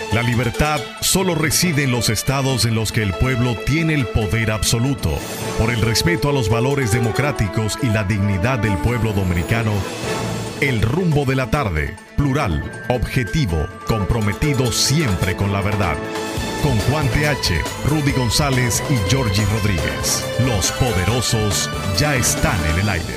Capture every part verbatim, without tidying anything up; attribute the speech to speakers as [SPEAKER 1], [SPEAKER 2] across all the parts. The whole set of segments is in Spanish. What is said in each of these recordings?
[SPEAKER 1] La libertad solo reside en los estados en los que el pueblo tiene el poder absoluto. Por el respeto a los valores democráticos y la dignidad del pueblo dominicano, El Rumbo de la Tarde, plural, objetivo, comprometido siempre con la verdad. Con Juan T H, Rudy González y Georgie Rodríguez. Los poderosos ya están en el aire.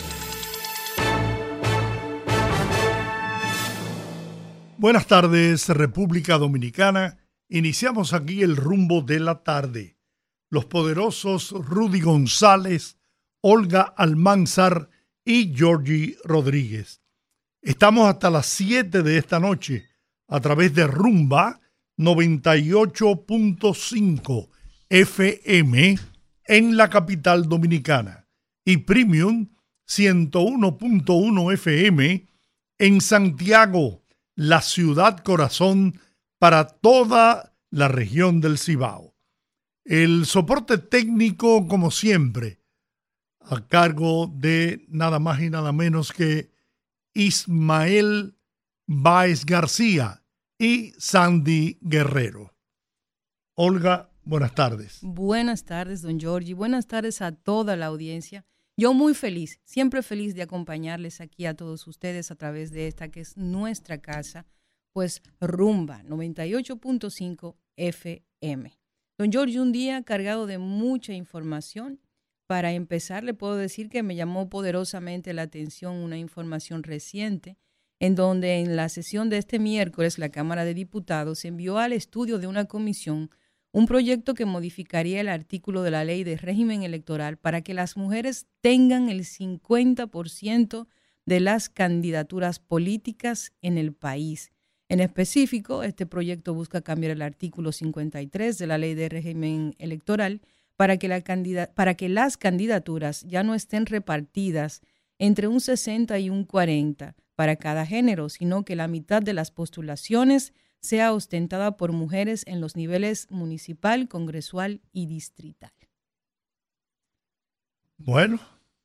[SPEAKER 2] Buenas tardes, República Dominicana. Iniciamos aquí el Rumbo de la Tarde. Los poderosos Rudy González, Olga Almanzar y Georgie Rodríguez. Estamos hasta las siete de esta noche a través de Rumba noventa y ocho punto cinco F M en la capital dominicana y Premium ciento uno punto uno F M en Santiago, la ciudad corazón para toda la región del Cibao. El soporte técnico, como siempre, a cargo de nada más y nada menos que Ismael Báez García y Sandy Guerrero. Olga, buenas tardes.
[SPEAKER 3] Buenas tardes, don Georgie. Buenas tardes a toda la audiencia. Yo muy feliz, siempre feliz de acompañarles aquí a todos ustedes a través de esta que es nuestra casa, pues Rumba noventa y ocho punto cinco F M. Don Georgie, un día cargado de mucha información. Para empezar, le puedo decir que me llamó poderosamente la atención una información reciente en donde en la sesión de este miércoles la Cámara de Diputados envió al estudio de una comisión un proyecto que modificaría el artículo de la ley de régimen electoral para que las mujeres tengan el cincuenta por ciento de las candidaturas políticas en el país. En específico, este proyecto busca cambiar el artículo cincuenta y tres de la ley de régimen electoral para que, la candida- para que las candidaturas ya no estén repartidas entre un sesenta y un cuarenta para cada género, sino que la mitad de las postulaciones sea ostentada por mujeres en los niveles municipal, congresual y distrital.
[SPEAKER 2] Bueno,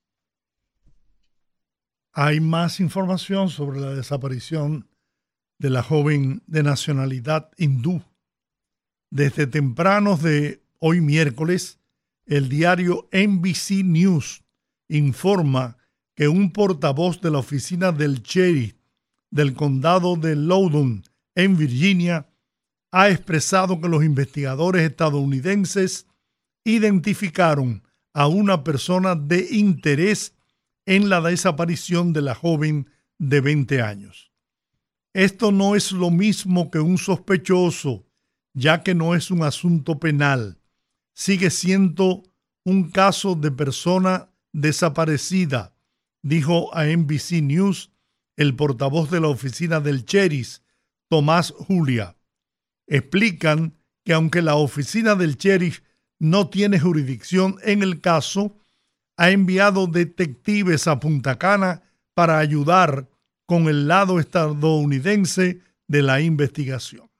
[SPEAKER 2] hay más información sobre la desaparición de la joven de nacionalidad hindú. Desde tempranos de hoy miércoles, el diario N B C News informa que un portavoz de la oficina del sheriff del condado de Loudoun, en Virginia, ha expresado que los investigadores estadounidenses identificaron a una persona de interés en la desaparición de la joven de veinte años. Esto no es lo mismo que un sospechoso, ya que no es un asunto penal. Sigue siendo un caso de persona desaparecida, dijo a N B C News el portavoz de la oficina del sheriff, Tomás Julia. Explican que aunque la oficina del sheriff no tiene jurisdicción en el caso, ha enviado detectives a Punta Cana para ayudar con el lado estadounidense de la investigación.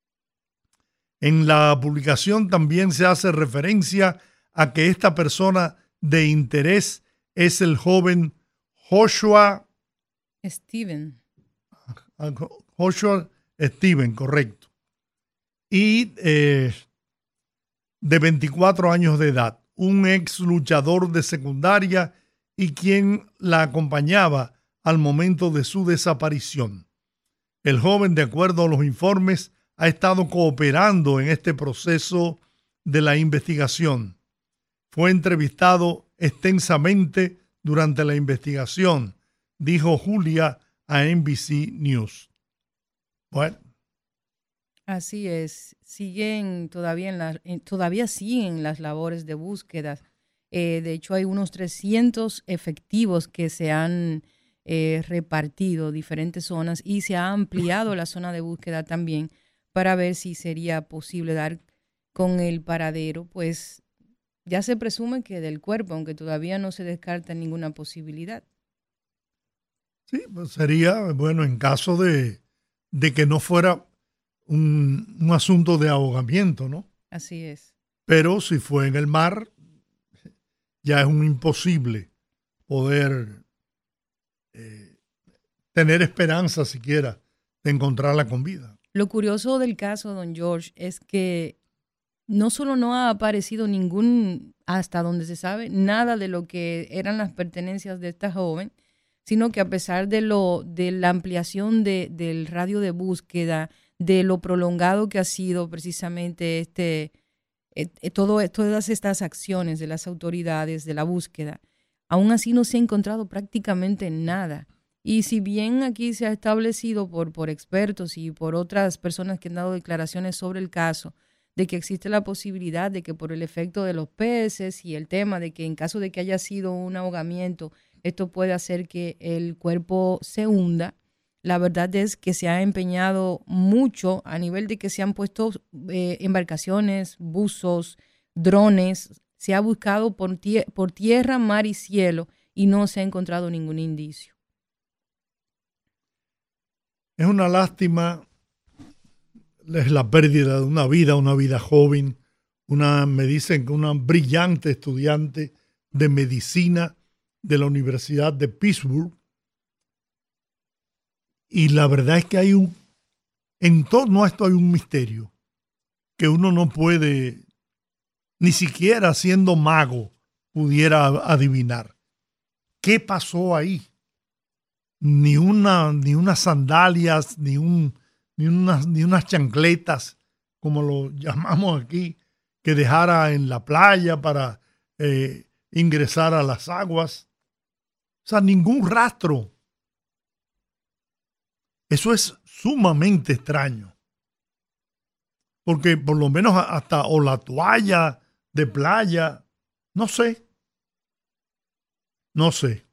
[SPEAKER 2] En la publicación también se hace referencia a que esta persona de interés es el joven Joshua
[SPEAKER 3] Steven.
[SPEAKER 2] Joshua Steven, correcto. Y eh, de veinticuatro años de edad, un ex luchador de secundaria y quien la acompañaba al momento de su desaparición. El joven, de acuerdo a los informes, ha estado cooperando en este proceso de la investigación. Fue entrevistado extensamente durante la investigación, dijo Julia a N B C News. Bueno.
[SPEAKER 3] Así es, siguen todavía, en la, en, todavía siguen las labores de búsqueda. Eh, de hecho, hay unos trescientos efectivos que se han eh, repartido diferentes zonas y se ha ampliado la zona de búsqueda también para ver si sería posible dar con el paradero. Pues ya se presume que del cuerpo, aunque todavía no se descarta ninguna posibilidad.
[SPEAKER 2] Sí, pues sería, bueno, en caso de, de que no fuera un, un asunto de ahogamiento, ¿no?
[SPEAKER 3] Así es.
[SPEAKER 2] Pero si fue en el mar, ya es un imposible poder eh, tener esperanza siquiera de encontrarla con vida.
[SPEAKER 3] Lo curioso del caso, don George, es que no solo no ha aparecido ningún, hasta donde se sabe, nada de lo que eran las pertenencias de esta joven, sino que a pesar de lo de la ampliación de, del radio de búsqueda, de lo prolongado que ha sido precisamente este, eh, todo, todas estas acciones de las autoridades de la búsqueda, aún así no se ha encontrado prácticamente nada. Y si bien aquí se ha establecido por, por expertos y por otras personas que han dado declaraciones sobre el caso, de que existe la posibilidad de que por el efecto de los peces y el tema de que en caso de que haya sido un ahogamiento, esto puede hacer que el cuerpo se hunda, la verdad es que se ha empeñado mucho a nivel de que se han puesto eh, embarcaciones, buzos, drones, se ha buscado por, tie- por tierra, mar y cielo y no se ha encontrado ningún indicio.
[SPEAKER 2] Es una lástima, es la pérdida de una vida, una vida joven. Una, me dicen que una brillante estudiante de medicina de la Universidad de Pittsburgh. Y la verdad es que hay un, en torno a esto hay un misterio que uno no puede, ni siquiera siendo mago, pudiera adivinar. ¿Qué pasó ahí? Ni una, ni unas sandalias, ni un, ni unas, ni unas chancletas, como lo llamamos aquí, que dejara en la playa para eh, ingresar a las aguas. O sea, ningún rastro. Eso es sumamente extraño. Porque por lo menos hasta o la toalla de playa, no sé. No sé.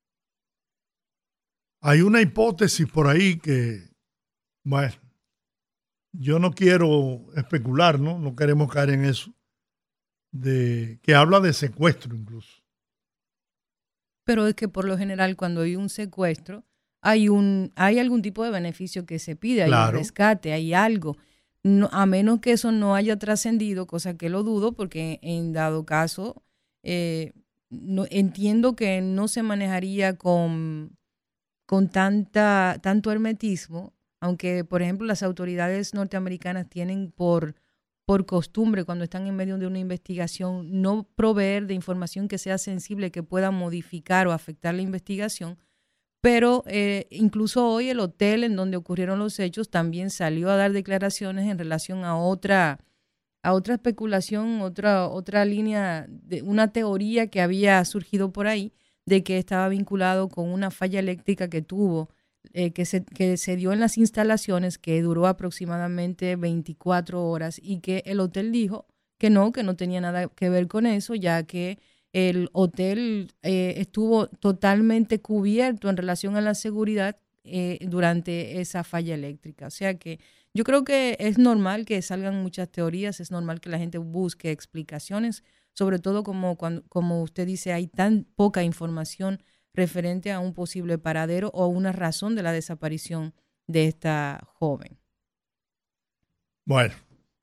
[SPEAKER 2] Hay una hipótesis por ahí que, bueno, yo no quiero especular, ¿no? No queremos caer en eso, de que habla de secuestro incluso.
[SPEAKER 3] Pero es que por lo general cuando hay un secuestro, hay un hay algún tipo de beneficio que se pide, hay
[SPEAKER 2] Claro.
[SPEAKER 3] un rescate, hay algo. No, a menos que eso no haya trascendido, cosa que lo dudo, porque en dado caso, eh, no, entiendo que no se manejaría con, con tanta, tanto hermetismo, aunque, por ejemplo, las autoridades norteamericanas tienen por, por costumbre, cuando están en medio de una investigación, no proveer de información que sea sensible, que pueda modificar o afectar la investigación. Pero eh, incluso hoy el hotel en donde ocurrieron los hechos también salió a dar declaraciones en relación a otra, a otra especulación, otra, otra línea, de una teoría que había surgido por ahí de que estaba vinculado con una falla eléctrica que tuvo, eh, que, se, que se dio en las instalaciones, que duró aproximadamente veinticuatro horas y que el hotel dijo que no, que no tenía nada que ver con eso, ya que el hotel eh, estuvo totalmente cubierto en relación a la seguridad eh, durante esa falla eléctrica. O sea que yo creo que es normal que salgan muchas teorías, es normal que la gente busque explicaciones, sobre todo como, cuando, como usted dice, hay tan poca información referente a un posible paradero o una razón de la desaparición de esta joven.
[SPEAKER 2] Bueno,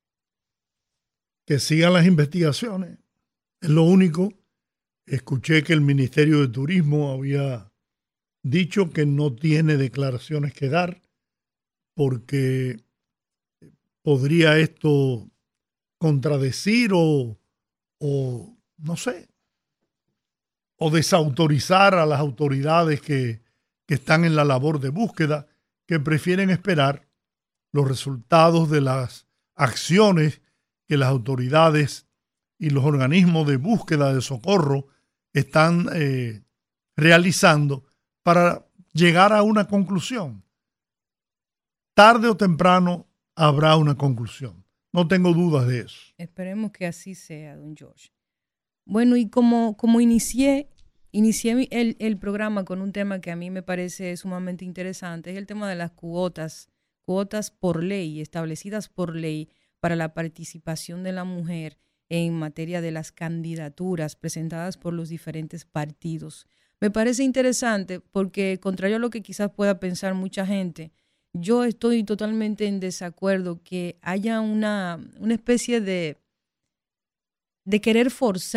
[SPEAKER 2] que sigan las investigaciones, es lo único. Escuché que el Ministerio de Turismo había dicho que no tiene declaraciones que dar porque podría esto contradecir o, o no sé, o desautorizar a las autoridades que, que están en la labor de búsqueda, que prefieren esperar los resultados de las acciones que las autoridades y los organismos de búsqueda de socorro están eh, realizando para llegar a una conclusión. Tarde o temprano habrá una conclusión. No tengo dudas de eso.
[SPEAKER 3] Esperemos que así sea, don George. Bueno, y como, como inicié, inicié el, el programa con un tema que a mí me parece sumamente interesante, es el tema de las cuotas, cuotas por ley, establecidas por ley para la participación de la mujer en materia de las candidaturas presentadas por los diferentes partidos. Me parece interesante porque, contrario a lo que quizás pueda pensar mucha gente, yo estoy totalmente en desacuerdo que haya una, una especie de, de querer forzar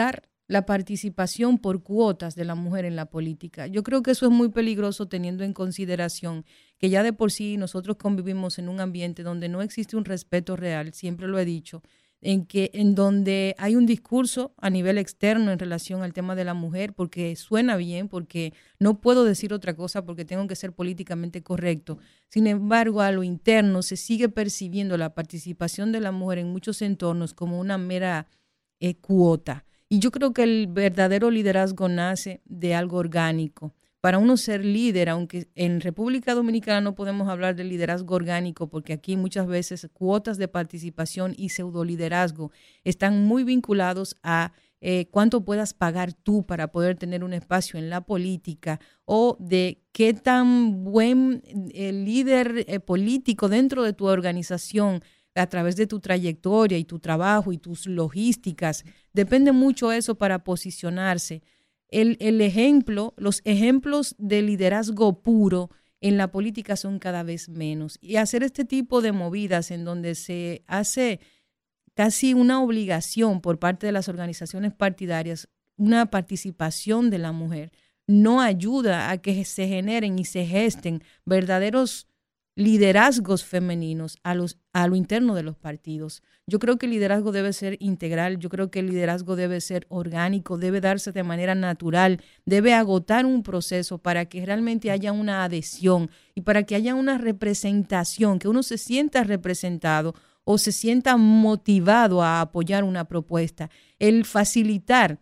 [SPEAKER 3] la participación por cuotas de la mujer en la política. Yo creo que eso es muy peligroso teniendo en consideración que ya de por sí nosotros convivimos en un ambiente donde no existe un respeto real, siempre lo he dicho, en que en donde hay un discurso a nivel externo en relación al tema de la mujer, porque suena bien, porque no puedo decir otra cosa porque tengo que ser políticamente correcto. Sin embargo, a lo interno se sigue percibiendo la participación de la mujer en muchos entornos como una mera eh, cuota. Y yo creo que el verdadero liderazgo nace de algo orgánico. Para uno ser líder, aunque en República Dominicana no podemos hablar de liderazgo orgánico, porque aquí muchas veces cuotas de participación y pseudoliderazgo están muy vinculados a eh, cuánto puedas pagar tú para poder tener un espacio en la política, o de qué tan buen eh, líder eh, político dentro de tu organización a través de tu trayectoria y tu trabajo y tus logísticas. Depende mucho eso para posicionarse. El, el ejemplo, los ejemplos de liderazgo puro en la política son cada vez menos. Y hacer este tipo de movidas en donde se hace casi una obligación por parte de las organizaciones partidarias, una participación de la mujer, no ayuda a que se generen y se gesten verdaderos liderazgos femeninos a, los, a lo interno de los partidos. Yo creo que el liderazgo debe ser integral, yo creo que el liderazgo debe ser orgánico, debe darse de manera natural, debe agotar un proceso para que realmente haya una adhesión y para que haya una representación, que uno se sienta representado o se sienta motivado a apoyar una propuesta. El facilitar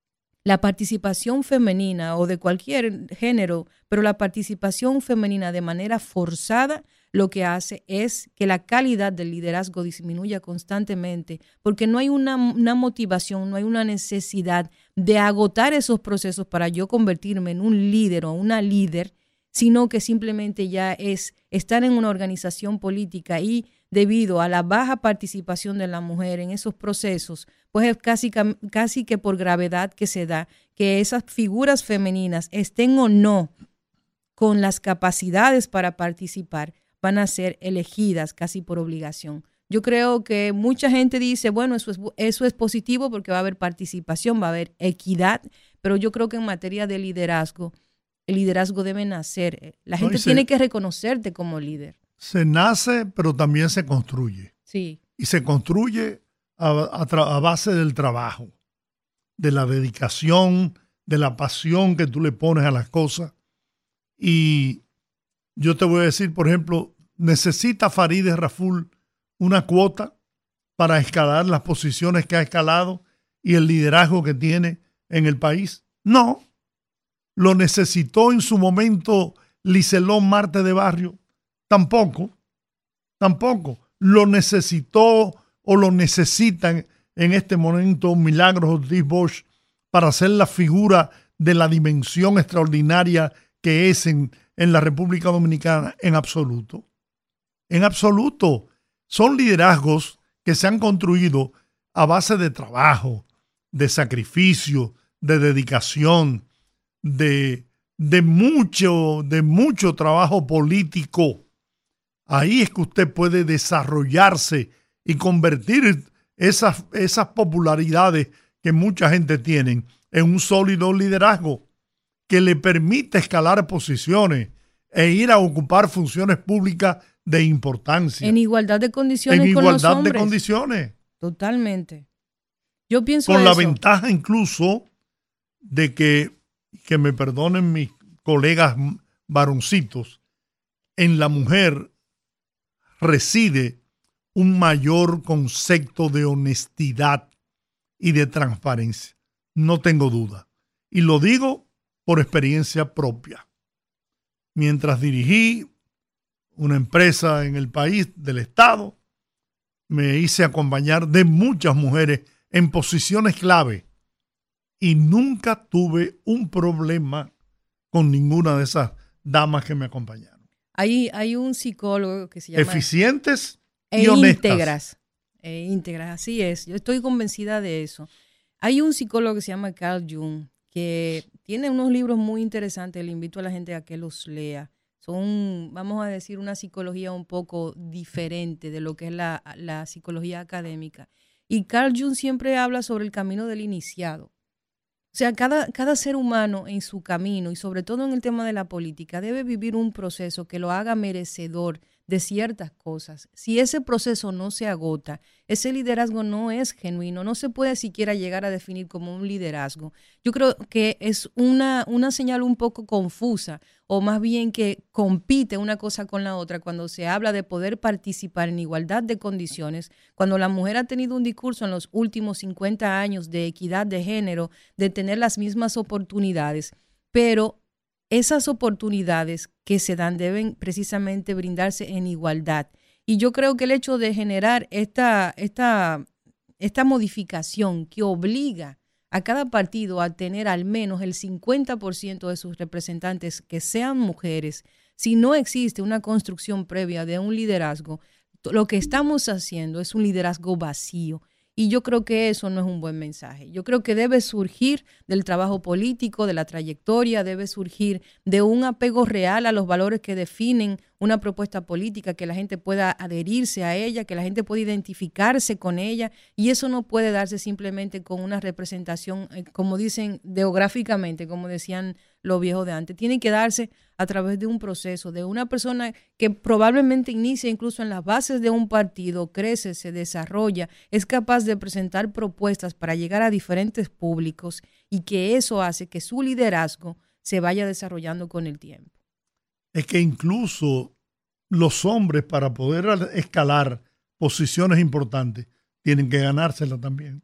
[SPEAKER 3] la participación femenina o de cualquier género, pero la participación femenina de manera forzada, lo que hace es que la calidad del liderazgo disminuya constantemente, porque no hay una, una motivación, no hay una necesidad de agotar esos procesos para yo convertirme en un líder o una líder, sino que simplemente ya es estar en una organización política y debido a la baja participación de la mujer en esos procesos, pues es casi, casi que por gravedad que se da que esas figuras femeninas, estén o no con las capacidades para participar, van a ser elegidas casi por obligación. Yo creo que mucha gente dice, bueno, eso es, eso es positivo porque va a haber participación, va a haber equidad, pero yo creo que en materia de liderazgo, el liderazgo debe nacer. La gente no, se, tiene que reconocerte como líder.
[SPEAKER 2] Se nace, pero también se construye.
[SPEAKER 3] Sí.
[SPEAKER 2] Y se construye a, a, a base del trabajo, de la dedicación, de la pasión que tú le pones a las cosas. Y yo te voy a decir, por ejemplo, ¿necesita Farideh Raful una cuota para escalar las posiciones que ha escalado y el liderazgo que tiene en el país? No. ¿Lo necesitó en su momento Liselón Marte de Barrio? Tampoco. Tampoco. ¿Lo necesitó o lo necesitan en este momento Milagros Ortiz Bosch para ser la figura de la dimensión extraordinaria que es en, en la República Dominicana? En absoluto. En absoluto. Son liderazgos que se han construido a base de trabajo, de sacrificio, de dedicación, de, de, mucho, de mucho trabajo político. Ahí es que usted puede desarrollarse y convertir esas, esas popularidades que mucha gente tiene en un sólido liderazgo que le permite escalar posiciones e ir a ocupar funciones públicas de importancia.
[SPEAKER 3] En igualdad de condiciones
[SPEAKER 2] en
[SPEAKER 3] con
[SPEAKER 2] igualdad
[SPEAKER 3] los hombres.
[SPEAKER 2] de condiciones.
[SPEAKER 3] Totalmente. Yo pienso
[SPEAKER 2] con
[SPEAKER 3] eso.
[SPEAKER 2] la ventaja incluso de que, que me perdonen mis colegas varoncitos, en la mujer reside un mayor concepto de honestidad y de transparencia. No tengo duda. Y lo digo por experiencia propia. Mientras dirigí una empresa en el país del Estado, me hice acompañar de muchas mujeres en posiciones clave y nunca tuve un problema con ninguna de esas damas que me acompañaron.
[SPEAKER 3] Hay, hay un psicólogo que se llama...
[SPEAKER 2] Eficientes y
[SPEAKER 3] e
[SPEAKER 2] honestas.
[SPEAKER 3] Íntegras. E íntegras, así es. Yo estoy convencida de eso. Hay un psicólogo que se llama Carl Jung que tiene unos libros muy interesantes. Le invito a la gente a que los lea. Son, vamos a decir, una psicología un poco diferente de lo que es la, la psicología académica. Y Carl Jung siempre habla sobre el camino del iniciado. O sea, cada, cada ser humano en su camino y sobre todo en el tema de la política debe vivir un proceso que lo haga merecedor de ciertas cosas. Si ese proceso no se agota, ese liderazgo no es genuino, no se puede siquiera llegar a definir como un liderazgo. Yo creo que es una, una señal un poco confusa, o más bien que compite una cosa con la otra cuando se habla de poder participar en igualdad de condiciones, cuando la mujer ha tenido un discurso en los últimos cincuenta años de equidad de género, de tener las mismas oportunidades, pero esas oportunidades que se dan deben precisamente brindarse en igualdad. Y yo creo que el hecho de generar esta, esta, esta modificación que obliga a cada partido a tener al menos el cincuenta por ciento de sus representantes que sean mujeres, si no existe una construcción previa de un liderazgo, lo que estamos haciendo es un liderazgo vacío. Y yo creo que eso no es un buen mensaje. Yo creo que debe surgir del trabajo político, de la trayectoria, debe surgir de un apego real a los valores que definen una propuesta política, que la gente pueda adherirse a ella, que la gente pueda identificarse con ella, y eso no puede darse simplemente con una representación, eh, como dicen, geográficamente, como decían los viejos de antes. Tiene que darse a través de un proceso, de una persona que probablemente inicia incluso en las bases de un partido, crece, se desarrolla, es capaz de presentar propuestas para llegar a diferentes públicos, y que eso hace que su liderazgo se vaya desarrollando con el tiempo.
[SPEAKER 2] Es que incluso los hombres, para poder escalar posiciones importantes, tienen que ganársela también.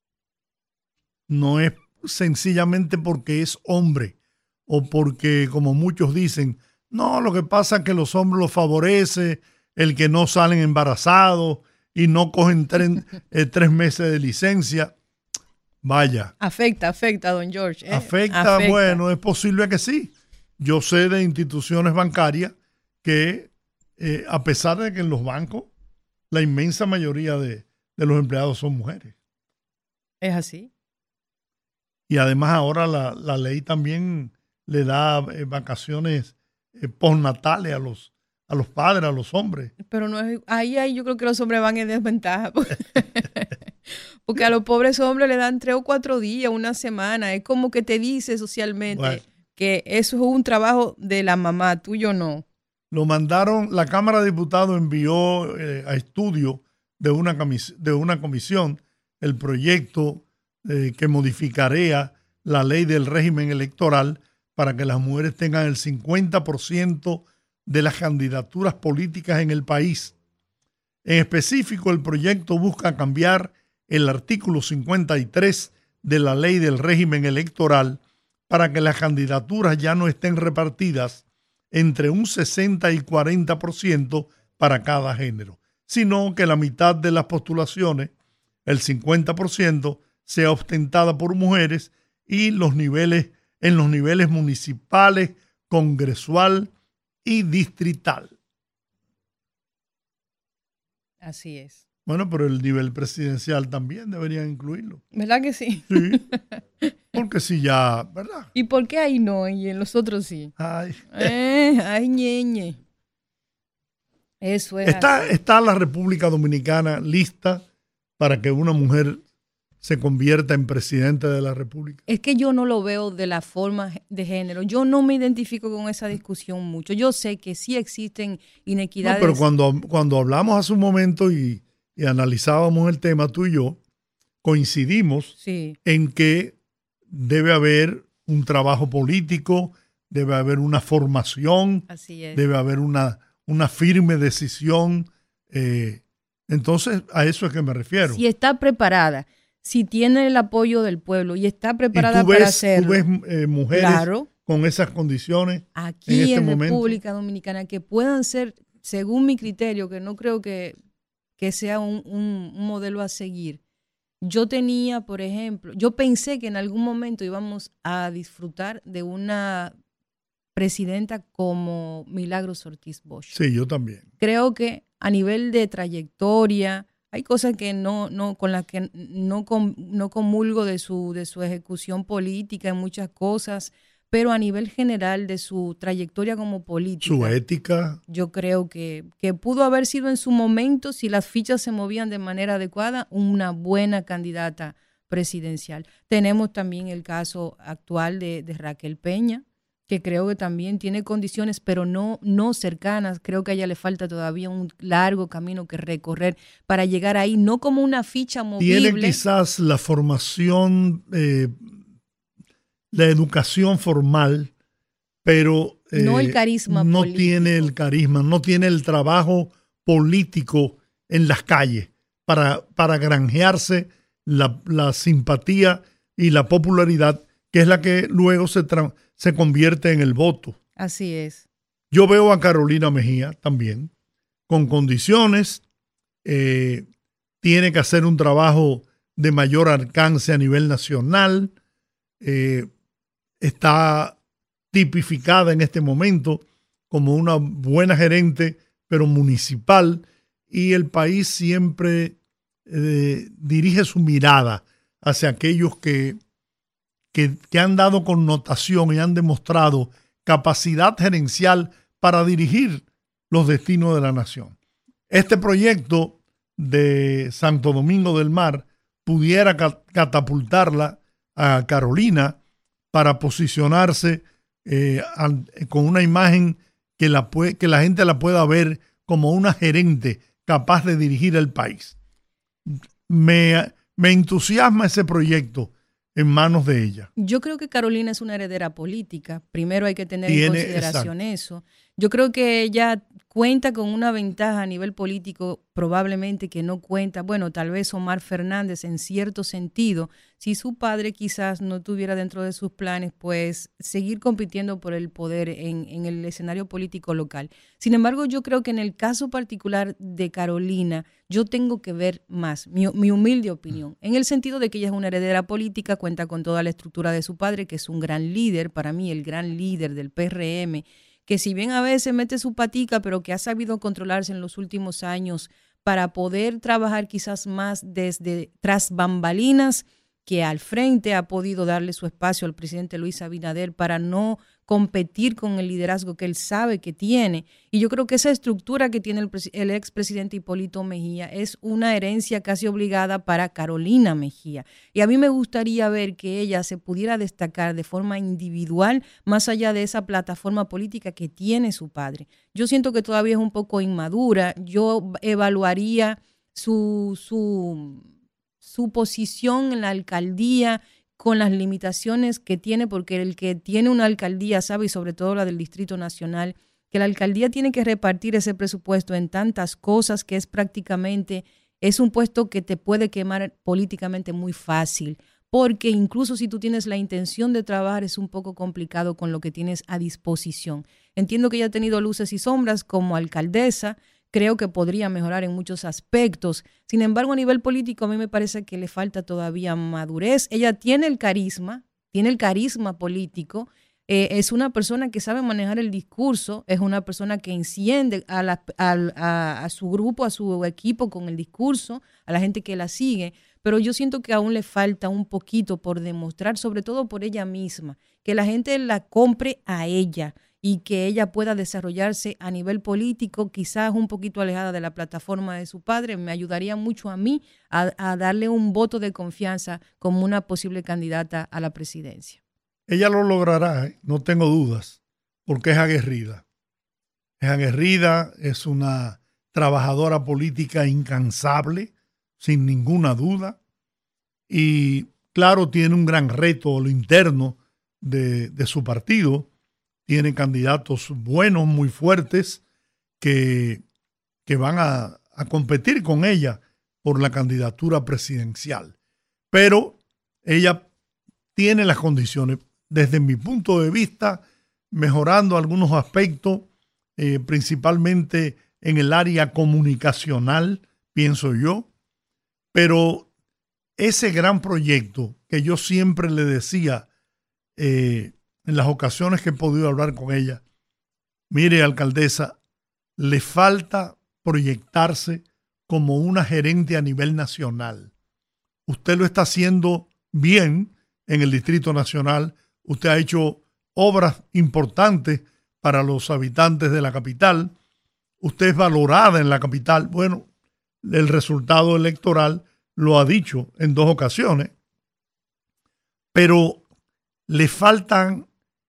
[SPEAKER 2] No es sencillamente porque es hombre o porque, como muchos dicen, no, lo que pasa es que los hombres los favorece el que no salen embarazados y no cogen tres, eh, tres meses de licencia. Vaya.
[SPEAKER 3] Afecta, afecta, don George. ¿eh?
[SPEAKER 2] Afecta, afecta, bueno, es posible que sí. Yo sé de instituciones bancarias que, eh, a pesar de que en los bancos la inmensa mayoría de, de los empleados son mujeres.
[SPEAKER 3] ¿Es así?
[SPEAKER 2] Y además ahora la, la ley también le da eh, vacaciones eh, postnatales a los, a los padres, a los hombres.
[SPEAKER 3] Pero no es, ahí, ahí yo creo que los hombres van en desventaja. Porque a los pobres hombres le dan tres o cuatro días, una semana. Es como que te dice socialmente, bueno, que eso es un trabajo de la mamá, tuyo no.
[SPEAKER 2] Lo mandaron, la Cámara de Diputados envió eh, a estudio de una, comis- de una comisión el proyecto eh, que modificaría la ley del régimen electoral para que las mujeres tengan el cincuenta por ciento de las candidaturas políticas en el país. En específico, el proyecto busca cambiar el artículo cincuenta y tres de la ley del régimen electoral para que las candidaturas ya no estén repartidas entre un sesenta y cuarenta por ciento para cada género, sino que la mitad de las postulaciones, el cincuenta por ciento, sea ostentada por mujeres y los niveles, en los niveles municipales, congresual y distrital.
[SPEAKER 3] Así es.
[SPEAKER 2] Bueno, pero el nivel presidencial también deberían incluirlo.
[SPEAKER 3] ¿Verdad que sí?
[SPEAKER 2] Sí, porque si ya, ¿verdad?
[SPEAKER 3] ¿Y por qué ahí no y en los otros sí?
[SPEAKER 2] Ay,
[SPEAKER 3] eh, ay ñeñe. Eso es
[SPEAKER 2] está,
[SPEAKER 3] así.
[SPEAKER 2] ¿Está la República Dominicana lista para que una mujer se convierta en presidente de la República?
[SPEAKER 3] Es que yo no lo veo de la forma de género. Yo no me identifico con esa discusión mucho. Yo sé que sí existen inequidades.
[SPEAKER 2] No, pero cuando, cuando hablamos hace un momento y, y analizábamos el tema, tú y yo coincidimos
[SPEAKER 3] sí.
[SPEAKER 2] en que debe haber un trabajo político, debe haber una formación,
[SPEAKER 3] Así es.
[SPEAKER 2] debe haber una, una firme decisión. Eh, entonces, a eso es que me refiero.
[SPEAKER 3] Si está preparada, si tiene el apoyo del pueblo y está preparada
[SPEAKER 2] ¿Y tú ves,
[SPEAKER 3] para hacerlo.
[SPEAKER 2] tú ves eh, mujeres
[SPEAKER 3] claro,
[SPEAKER 2] con esas condiciones
[SPEAKER 3] aquí
[SPEAKER 2] en este
[SPEAKER 3] en
[SPEAKER 2] momento?
[SPEAKER 3] República Dominicana que puedan ser, según mi criterio, que no creo que, que sea un, un, un modelo a seguir. Yo tenía, por ejemplo, yo pensé que en algún momento íbamos a disfrutar de una presidenta como Milagros Ortiz Bosch.
[SPEAKER 2] Sí, yo también.
[SPEAKER 3] Creo que a nivel de trayectoria hay cosas que no, no con las que no, com, no comulgo de su, de su ejecución política en muchas cosas, pero a nivel general de su trayectoria como política.
[SPEAKER 2] Su ética.
[SPEAKER 3] Yo creo que, que pudo haber sido en su momento, si las fichas se movían de manera adecuada, una buena candidata presidencial. Tenemos también el caso actual de, de Raquel Peña, que creo que también tiene condiciones, pero no, no cercanas. Creo que a ella le falta todavía un largo camino que recorrer para llegar ahí, no como una ficha movible.
[SPEAKER 2] Tiene quizás la formación, eh, la educación formal, pero eh,
[SPEAKER 3] no el carisma
[SPEAKER 2] no
[SPEAKER 3] político.
[SPEAKER 2] tiene el carisma, no tiene el trabajo político en las calles para, para granjearse la, la simpatía y la popularidad, que es la que luego se transforma. se convierte en el voto.
[SPEAKER 3] Así es.
[SPEAKER 2] Yo veo a Carolina Mejía también, con condiciones, eh, tiene que hacer un trabajo de mayor alcance a nivel nacional, eh, está tipificada en este momento como una buena gerente, pero municipal, y el país siempre eh, dirige su mirada hacia aquellos que Que, que han dado connotación y han demostrado capacidad gerencial para dirigir los destinos de la nación. Este proyecto de Santo Domingo del Mar pudiera catapultarla a Carolina para posicionarse eh, con una imagen que la, que la gente la pueda ver como una gerente capaz de dirigir el país. Me, me entusiasma ese proyecto en manos de ella.
[SPEAKER 3] Yo creo que Carolina es una heredera política. Primero hay que tener
[SPEAKER 2] Tiene,
[SPEAKER 3] en consideración
[SPEAKER 2] exacto.
[SPEAKER 3] eso. Yo creo que ella cuenta con una ventaja a nivel político, probablemente que no cuenta, bueno, tal vez Omar Fernández en cierto sentido, si su padre quizás no tuviera dentro de sus planes, pues seguir compitiendo por el poder en, en el escenario político local. Sin embargo, yo creo que en el caso particular de Carolina, yo tengo que ver más, mi, mi humilde opinión, en el sentido de que ella es una heredera política, cuenta con toda la estructura de su padre, que es un gran líder, para mí el gran líder del P R M, que si bien a veces mete su patica, pero que ha sabido controlarse en los últimos años para poder trabajar quizás más desde tras bambalinas, que al frente ha podido darle su espacio al presidente Luis Abinader para no competir con el liderazgo que él sabe que tiene. Y yo creo que esa estructura que tiene el, el expresidente Hipólito Mejía es una herencia casi obligada para Carolina Mejía. Y a mí me gustaría ver que ella se pudiera destacar de forma individual más allá de esa plataforma política que tiene su padre. Yo siento que todavía es un poco inmadura. Yo evaluaría su... su su posición en la alcaldía con las limitaciones que tiene, porque el que tiene una alcaldía sabe, y sobre todo la del Distrito Nacional, que la alcaldía tiene que repartir ese presupuesto en tantas cosas que es prácticamente, es un puesto que te puede quemar políticamente muy fácil, porque incluso si tú tienes la intención de trabajar es un poco complicado con lo que tienes a disposición. Entiendo que ella ha tenido luces y sombras como alcaldesa. Creo que podría mejorar en muchos aspectos. Sin embargo, a nivel político, a mí me parece que le falta todavía madurez. Ella tiene el carisma, tiene el carisma político. Eh, es una persona que sabe manejar el discurso, es una persona que enciende a, la, a, a, a su grupo, a su equipo con el discurso, a la gente que la sigue. Pero yo siento que aún le falta un poquito por demostrar, sobre todo por ella misma, que la gente la compre a ella, y que ella pueda desarrollarse a nivel político, quizás un poquito alejada de la plataforma de su padre, me ayudaría mucho a mí a, a darle un voto de confianza como una posible candidata a la presidencia.
[SPEAKER 2] Ella lo logrará, ¿eh? No tengo dudas, porque es aguerrida. Es aguerrida, es una trabajadora política incansable, sin ninguna duda, y claro, tiene un gran reto a lo interno de, de su partido. Tiene candidatos buenos, muy fuertes, que, que van a, a competir con ella por la candidatura presidencial. Pero ella tiene las condiciones, desde mi punto de vista, mejorando algunos aspectos, eh, principalmente en el área comunicacional, pienso yo. Pero ese gran proyecto que yo siempre le decía, eh, en las ocasiones que he podido hablar con ella, mire, alcaldesa, le falta proyectarse como una gerente a nivel nacional. Usted lo está haciendo bien en el Distrito Nacional. Usted ha hecho obras importantes para los habitantes de la capital. Usted es valorada en la capital. Bueno, el resultado electoral lo ha dicho en dos ocasiones. pero le faltan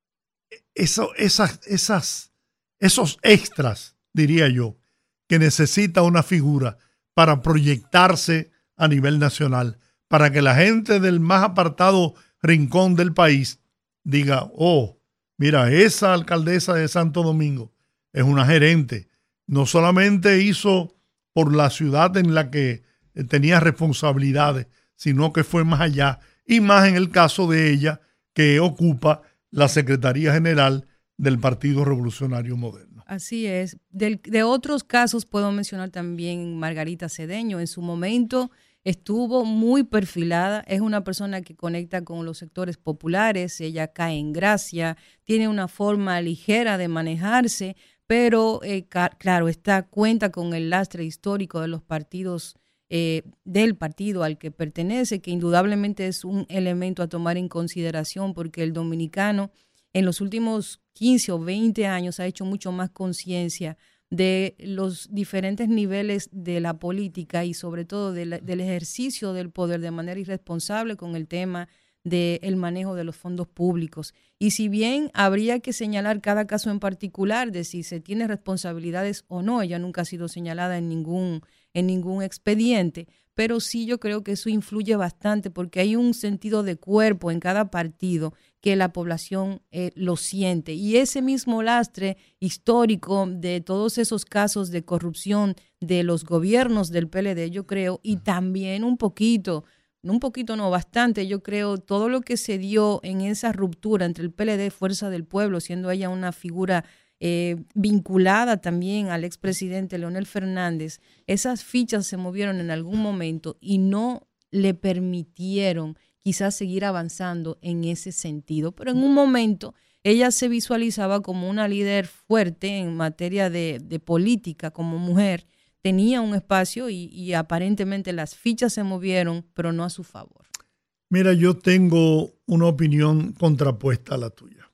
[SPEAKER 2] eso, esas, esas, esos extras, diría yo, que necesita una figura para proyectarse a nivel nacional, para que la gente del más apartado rincón del país diga, oh, mira, esa alcaldesa de Santo Domingo es una gerente. No solamente hizo por la ciudad en la que tenía responsabilidades, sino que fue más allá, y más en el caso de ella, que ocupa la Secretaría General del Partido Revolucionario Moderno.
[SPEAKER 3] Así es. Del, de otros casos puedo mencionar también Margarita Cedeño. En su momento estuvo muy perfilada, es una persona que conecta con los sectores populares, ella cae en gracia, tiene una forma ligera de manejarse, pero eh, ca- claro, está, cuenta con el lastre histórico de los partidos, eh, del partido al que pertenece, que indudablemente es un elemento a tomar en consideración porque el dominicano en los últimos quince o veinte años ha hecho mucho más conciencia de los diferentes niveles de la política y sobre todo de la, del ejercicio del poder de manera irresponsable con el tema del manejo de los fondos públicos. Y si bien habría que señalar cada caso en particular de si se tiene responsabilidades o no, ella nunca ha sido señalada en ningún, en ningún expediente, pero sí yo creo que eso influye bastante porque hay un sentido de cuerpo en cada partido que la población eh, lo siente. Y ese mismo lastre histórico de todos esos casos de corrupción de los gobiernos del P L D, yo creo, y también un poquito, un poquito no, bastante, yo creo, todo lo que se dio en esa ruptura entre el P L D y Fuerza del Pueblo, siendo ella una figura eh, vinculada también al expresidente Leonel Fernández, esas fichas se movieron en algún momento y no le permitieron quizás seguir avanzando en ese sentido. Pero en un momento ella se visualizaba como una líder fuerte en materia de, de política, como mujer, tenía un espacio y, y aparentemente las fichas se movieron, pero no a su favor.
[SPEAKER 2] Mira, yo tengo una opinión contrapuesta a la tuya,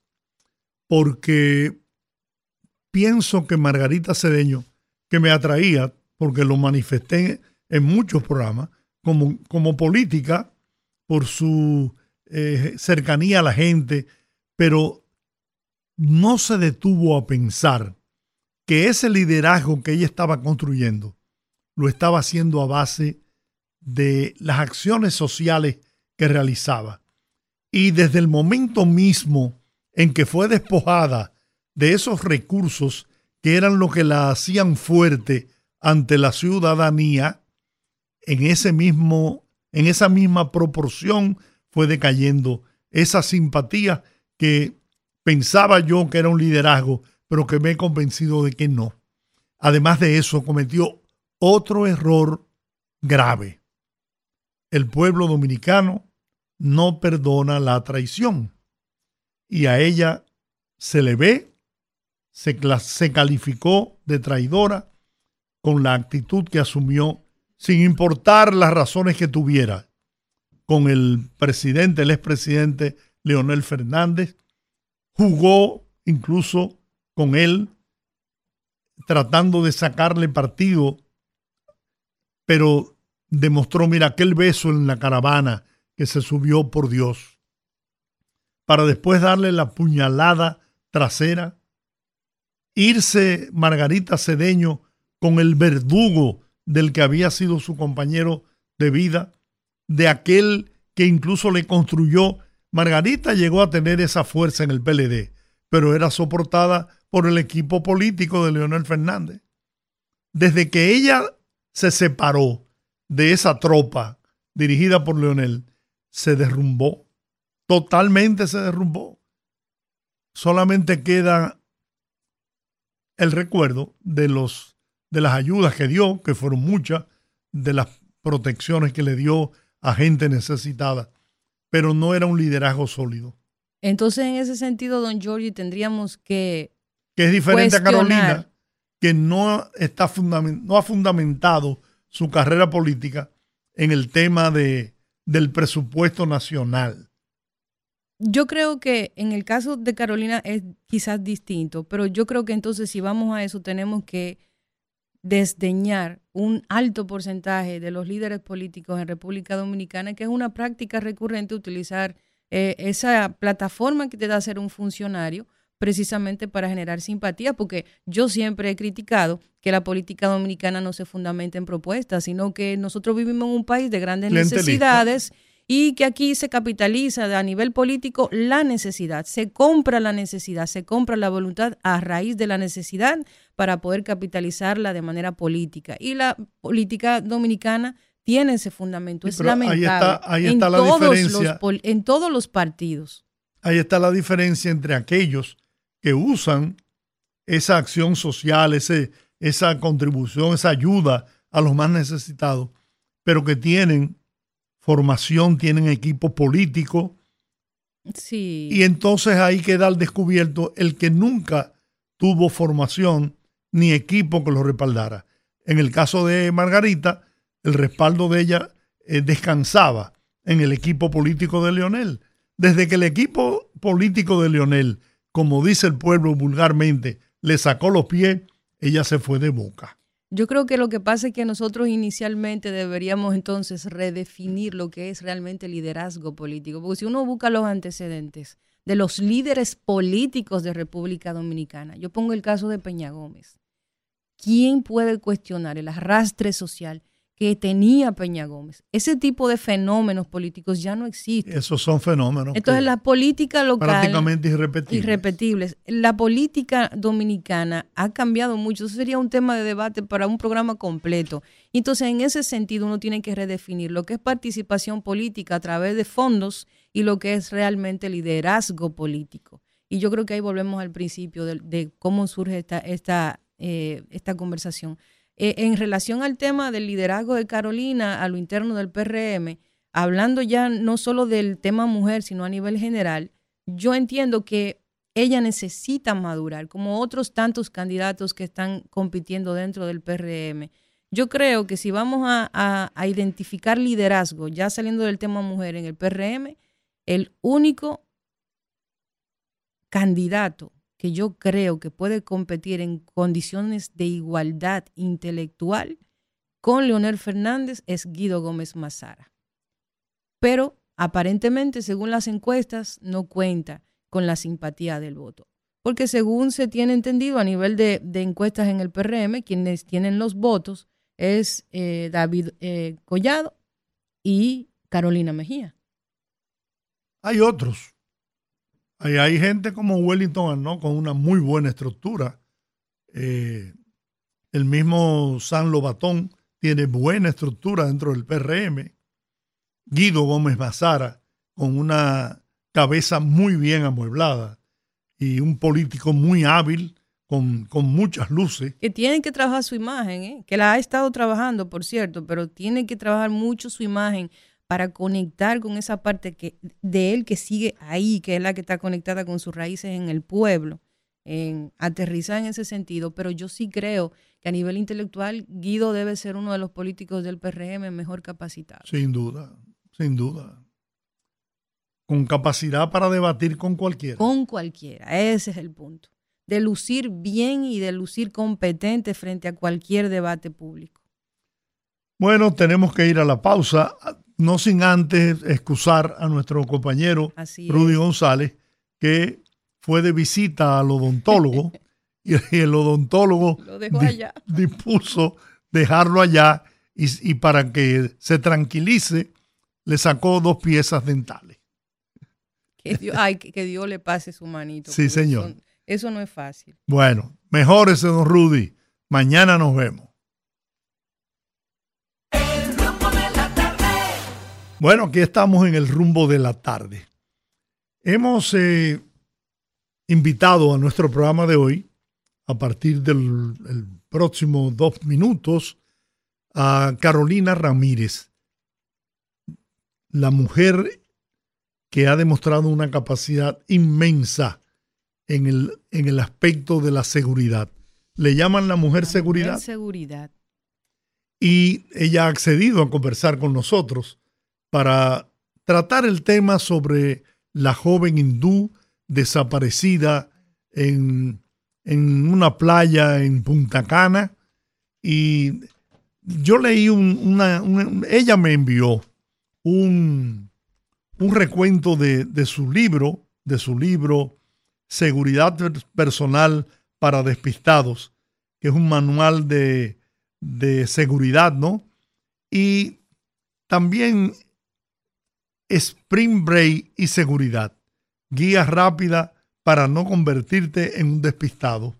[SPEAKER 2] porque pienso que Margarita Cedeño, que me atraía, porque lo manifesté en muchos programas, como, como política, por su eh, cercanía a la gente, pero no se detuvo a pensar que ese liderazgo que ella estaba construyendo lo estaba haciendo a base de las acciones sociales que realizaba. Y desde el momento mismo en que fue despojada de esos recursos que eran lo que la hacían fuerte ante la ciudadanía, en ese mismo, en esa misma proporción fue decayendo esa simpatía que pensaba yo que era un liderazgo, pero que me he convencido de que no. Además de eso, cometió otro error grave. El pueblo dominicano no perdona la traición y a ella se le ve, se, se calificó de traidora con la actitud que asumió, sin importar las razones que tuviera, con el presidente, el expresidente Leonel Fernández. Jugó incluso con él, tratando de sacarle partido, pero demostró, mira, aquel beso en la caravana que se subió, por Dios, para después darle la puñalada trasera, irse Margarita Cedeño con el verdugo del que había sido su compañero de vida, de aquel que incluso le construyó. Margarita llegó a tener esa fuerza en el P L D, pero era soportada por el equipo político de Leonel Fernández. Desde que ella se separó de esa tropa dirigida por Leonel, se derrumbó, totalmente se derrumbó. Solamente queda el recuerdo de, los, de las ayudas que dio, que fueron muchas, de las protecciones que le dio a gente necesitada, pero no era un liderazgo sólido.
[SPEAKER 3] Entonces, en ese sentido, don Giorgi, tendríamos que
[SPEAKER 2] Que es diferente a
[SPEAKER 3] cuestionar.
[SPEAKER 2] Carolina, que no, está fundament, no ha fundamentado su carrera política en el tema de, del presupuesto nacional.
[SPEAKER 3] Yo creo que en el caso de Carolina es quizás distinto, pero yo creo que entonces si vamos a eso tenemos que desdeñar un alto porcentaje de los líderes políticos en República Dominicana, que es una práctica recurrente utilizar eh, esa plataforma que te da ser un funcionario precisamente para generar simpatía, porque yo siempre he criticado que la política dominicana no se fundamenta en propuestas, sino que nosotros vivimos en un país de grandes necesidades y que aquí se capitaliza a nivel político la necesidad, se compra la necesidad, se compra la voluntad a raíz de la necesidad para poder capitalizarla de manera política. Y la política dominicana tiene ese fundamento, sí, es lamentable.
[SPEAKER 2] Ahí está, ahí está
[SPEAKER 3] en
[SPEAKER 2] la
[SPEAKER 3] todos
[SPEAKER 2] diferencia.
[SPEAKER 3] Los, en todos los partidos.
[SPEAKER 2] Ahí está la diferencia entre aquellos que usan esa acción social, ese, esa contribución, esa ayuda a los más necesitados, pero que tienen formación, tienen equipo político.
[SPEAKER 3] Sí.
[SPEAKER 2] Y entonces ahí queda al descubierto el que nunca tuvo formación ni equipo que lo respaldara. En el caso de Margarita, el respaldo de ella eh, descansaba en el equipo político de Leonel. Desde que el equipo político de Leonel, como dice el pueblo vulgarmente, le sacó los pies, ella se fue de boca.
[SPEAKER 3] Yo creo que lo que pasa es que nosotros inicialmente deberíamos entonces redefinir lo que es realmente liderazgo político, porque si uno busca los antecedentes de los líderes políticos de República Dominicana, yo pongo el caso de Peña Gómez. ¿Quién puede cuestionar el arrastre social que tenía Peña Gómez? Ese tipo de fenómenos políticos ya no existen.
[SPEAKER 2] Esos son fenómenos.
[SPEAKER 3] Entonces la política local,
[SPEAKER 2] prácticamente irrepetibles.
[SPEAKER 3] irrepetibles. La política dominicana ha cambiado mucho. Eso sería un tema de debate para un programa completo. Y entonces en ese sentido uno tiene que redefinir lo que es participación política a través de fondos y lo que es realmente liderazgo político. Y yo creo que ahí volvemos al principio de, de cómo surge esta, esta, eh, esta conversación. Eh, en relación al tema del liderazgo de Carolina a lo interno del P R M, hablando ya no solo del tema mujer, sino a nivel general, yo entiendo que ella necesita madurar, como otros tantos candidatos que están compitiendo dentro del P R M. Yo creo que si vamos a, a, a identificar liderazgo, ya saliendo del tema mujer en el P R M, el único candidato que yo creo que puede competir en condiciones de igualdad intelectual con Leonel Fernández es Guido Gómez Mazara. Pero aparentemente, según las encuestas, no cuenta con la simpatía del voto. Porque según se tiene entendido a nivel de, de encuestas en el P R M, quienes tienen los votos es eh, David eh, Collado y Carolina Mejía.
[SPEAKER 2] Hay otros. Hay, hay gente como Wellington Arnaud con una muy buena estructura. Eh, el mismo San Lobatón tiene buena estructura dentro del P R M. Guido Gómez Mazara con una cabeza muy bien amueblada y un político muy hábil con, con muchas luces.
[SPEAKER 3] Que tienen que trabajar su imagen, ¿eh? Que la ha estado trabajando, por cierto, pero tienen que trabajar mucho su imagen para conectar con esa parte que, de él que sigue ahí, que es la que está conectada con sus raíces en el pueblo, en aterrizar en ese sentido. Pero yo sí creo que a nivel intelectual Guido debe ser uno de los políticos del P R M mejor capacitado.
[SPEAKER 2] Sin duda, sin duda. Con capacidad para debatir con cualquiera.
[SPEAKER 3] Con cualquiera, ese es el punto. De lucir bien y de lucir competente frente a cualquier debate público.
[SPEAKER 2] Bueno, tenemos que ir a la pausa. No sin antes excusar a nuestro compañero Rudy González, que fue de visita al odontólogo y el odontólogo
[SPEAKER 3] Lo dejó allá.
[SPEAKER 2] dispuso dejarlo allá y, y para que se tranquilice le sacó dos piezas dentales.
[SPEAKER 3] Que Dios, ay, que Dios le pase su manito.
[SPEAKER 2] Sí, señor.
[SPEAKER 3] Eso, eso no es fácil.
[SPEAKER 2] Bueno, mejórese, don Rudy. Mañana nos vemos. Bueno, aquí estamos en el rumbo de la tarde. Hemos eh, invitado a nuestro programa de hoy, a partir del el próximo dos minutos, a Carolina Ramírez, la mujer que ha demostrado una capacidad inmensa en el, en el aspecto de la seguridad. Le llaman la mujer la seguridad.
[SPEAKER 3] Mujer seguridad.
[SPEAKER 2] Y ella ha accedido a conversar con nosotros para tratar el tema sobre la joven hindú desaparecida en, en una playa en Punta Cana. Y yo leí un, una, una, ella me envió un, un recuento de, de su libro, de su libro Seguridad Personal para Despistados, que es un manual de, de seguridad, ¿no? Y también Spring Break y Seguridad, guía rápida para no convertirte en un despistado.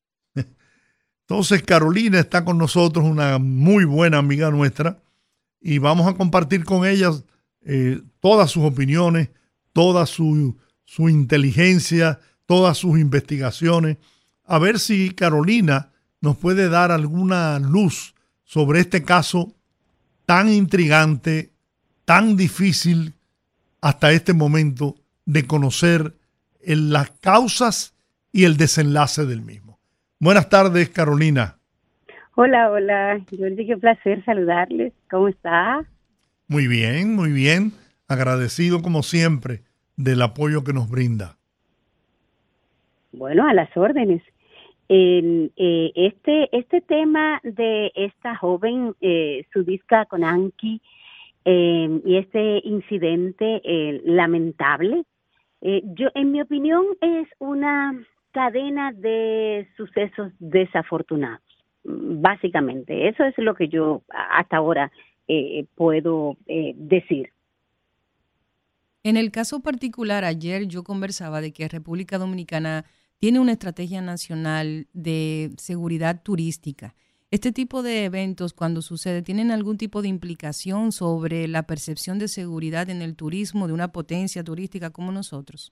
[SPEAKER 2] Entonces Carolina está con nosotros, una muy buena amiga nuestra, y vamos a compartir con ella eh, todas sus opiniones, toda su, su inteligencia, todas sus investigaciones, a ver si Carolina nos puede dar alguna luz sobre este caso tan intrigante, tan difícil hasta este momento de conocer en las causas y el desenlace del mismo. Buenas tardes, Carolina.
[SPEAKER 4] Hola, hola, Jordi, qué placer saludarles. ¿Cómo está?
[SPEAKER 2] Muy bien, muy bien. Agradecido como siempre del apoyo que nos brinda.
[SPEAKER 4] Bueno, a las órdenes. Eh, eh, este este tema de esta joven eh, Sudipta Konanki eh, y este incidente eh, lamentable, eh, yo en mi opinión es una cadena de sucesos desafortunados, básicamente. Eso es lo que yo hasta ahora eh, puedo eh, decir.
[SPEAKER 3] En el caso particular, ayer yo conversaba de que República Dominicana tiene una estrategia nacional de seguridad turística. Este tipo de eventos, cuando sucede, ¿tienen algún tipo de implicación sobre la percepción de seguridad en el turismo de una potencia turística como nosotros?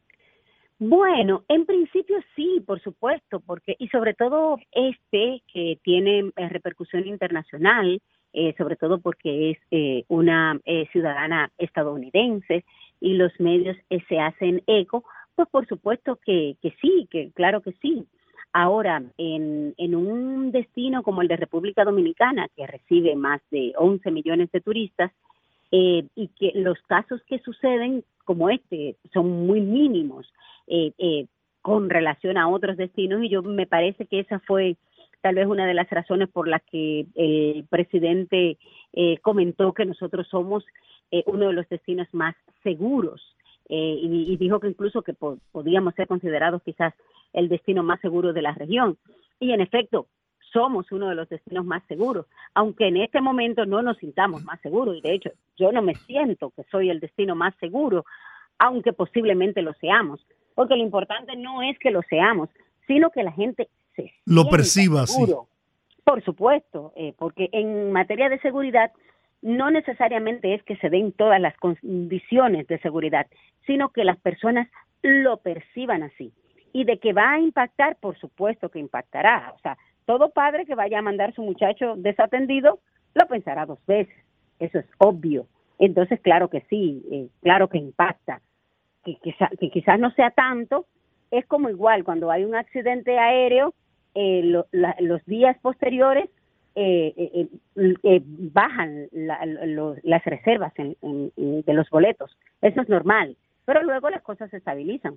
[SPEAKER 4] Bueno, en principio sí, por supuesto, porque y sobre todo este que tiene eh, repercusión internacional, eh, sobre todo porque es eh, una eh, ciudadana estadounidense y los medios eh, se hacen eco, pues por supuesto que, que sí, que claro que sí. Ahora, en, en un destino como el de República Dominicana, que recibe más de once millones de turistas, eh, y que los casos que suceden como este son muy mínimos eh, eh, con relación a otros destinos, y yo me parece que esa fue tal vez una de las razones por las que el presidente eh, comentó que nosotros somos eh, uno de los destinos más seguros. Eh, y, y dijo que incluso que po- podíamos ser considerados quizás el destino más seguro de la región. Y en efecto, somos uno de los destinos más seguros, aunque en este momento no nos sintamos más seguros. Y de hecho, yo no me siento que soy el destino más seguro, aunque posiblemente lo seamos. Porque lo importante no es que lo seamos, sino que la gente se
[SPEAKER 2] lo
[SPEAKER 4] sienta
[SPEAKER 2] perciba
[SPEAKER 4] seguro.
[SPEAKER 2] así.
[SPEAKER 4] Por supuesto, eh, porque en materia de seguridad, no necesariamente es que se den todas las condiciones de seguridad, sino que las personas lo perciban así. Y de que va a impactar, por supuesto que impactará. O sea, todo padre que vaya a mandar a su muchacho desatendido, lo pensará dos veces. Eso es obvio. Entonces, claro que sí, eh, claro que impacta. Que, quizá, que quizás no sea tanto, es como igual cuando hay un accidente aéreo, eh, lo, la, los días posteriores, Eh, eh, eh, bajan la, lo, las reservas en, en, en, de los boletos. Eso es normal, pero luego las cosas se estabilizan.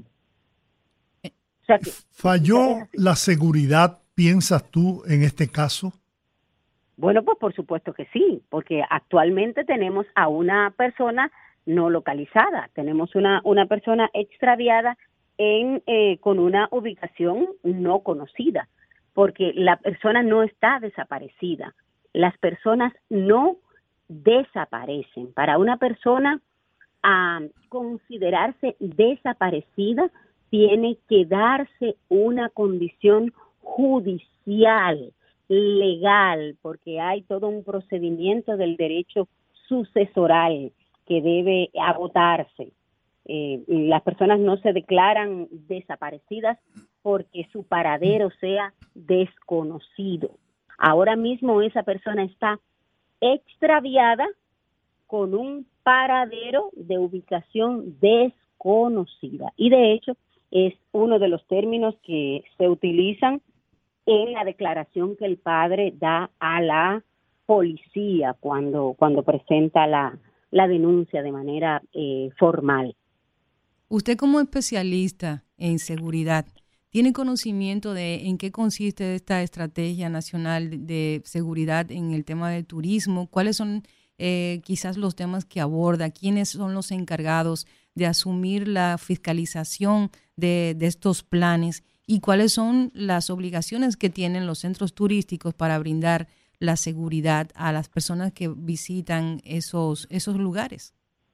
[SPEAKER 4] O sea que,
[SPEAKER 2] ¿Falló la seguridad, piensas tú, en este caso?
[SPEAKER 4] Bueno, pues por supuesto que sí, porque actualmente tenemos a una persona no localizada, tenemos una, una persona extraviada en, eh, con una ubicación no conocida, porque la persona no está desaparecida. Las personas no desaparecen. Para una persona a considerarse desaparecida, tiene que darse una condición judicial, legal, porque hay todo un procedimiento del derecho sucesoral que debe agotarse. Eh, las personas no se declaran desaparecidas porque su paradero sea desconocido. Ahora mismo esa persona está extraviada con un paradero de ubicación desconocida. Y de hecho es uno de los términos que se utilizan en la declaración que el padre da a la policía cuando, cuando presenta la, la denuncia de manera eh, formal.
[SPEAKER 3] Usted como especialista en seguridad, ¿tiene conocimiento de en qué consiste esta estrategia nacional de seguridad en el tema del turismo? ¿Cuáles son eh, quizás los temas que aborda, quiénes son los encargados de asumir la fiscalización de, de estos planes y cuáles son las obligaciones que tienen los centros turísticos para brindar la seguridad a las personas que visitan esos, esos lugares.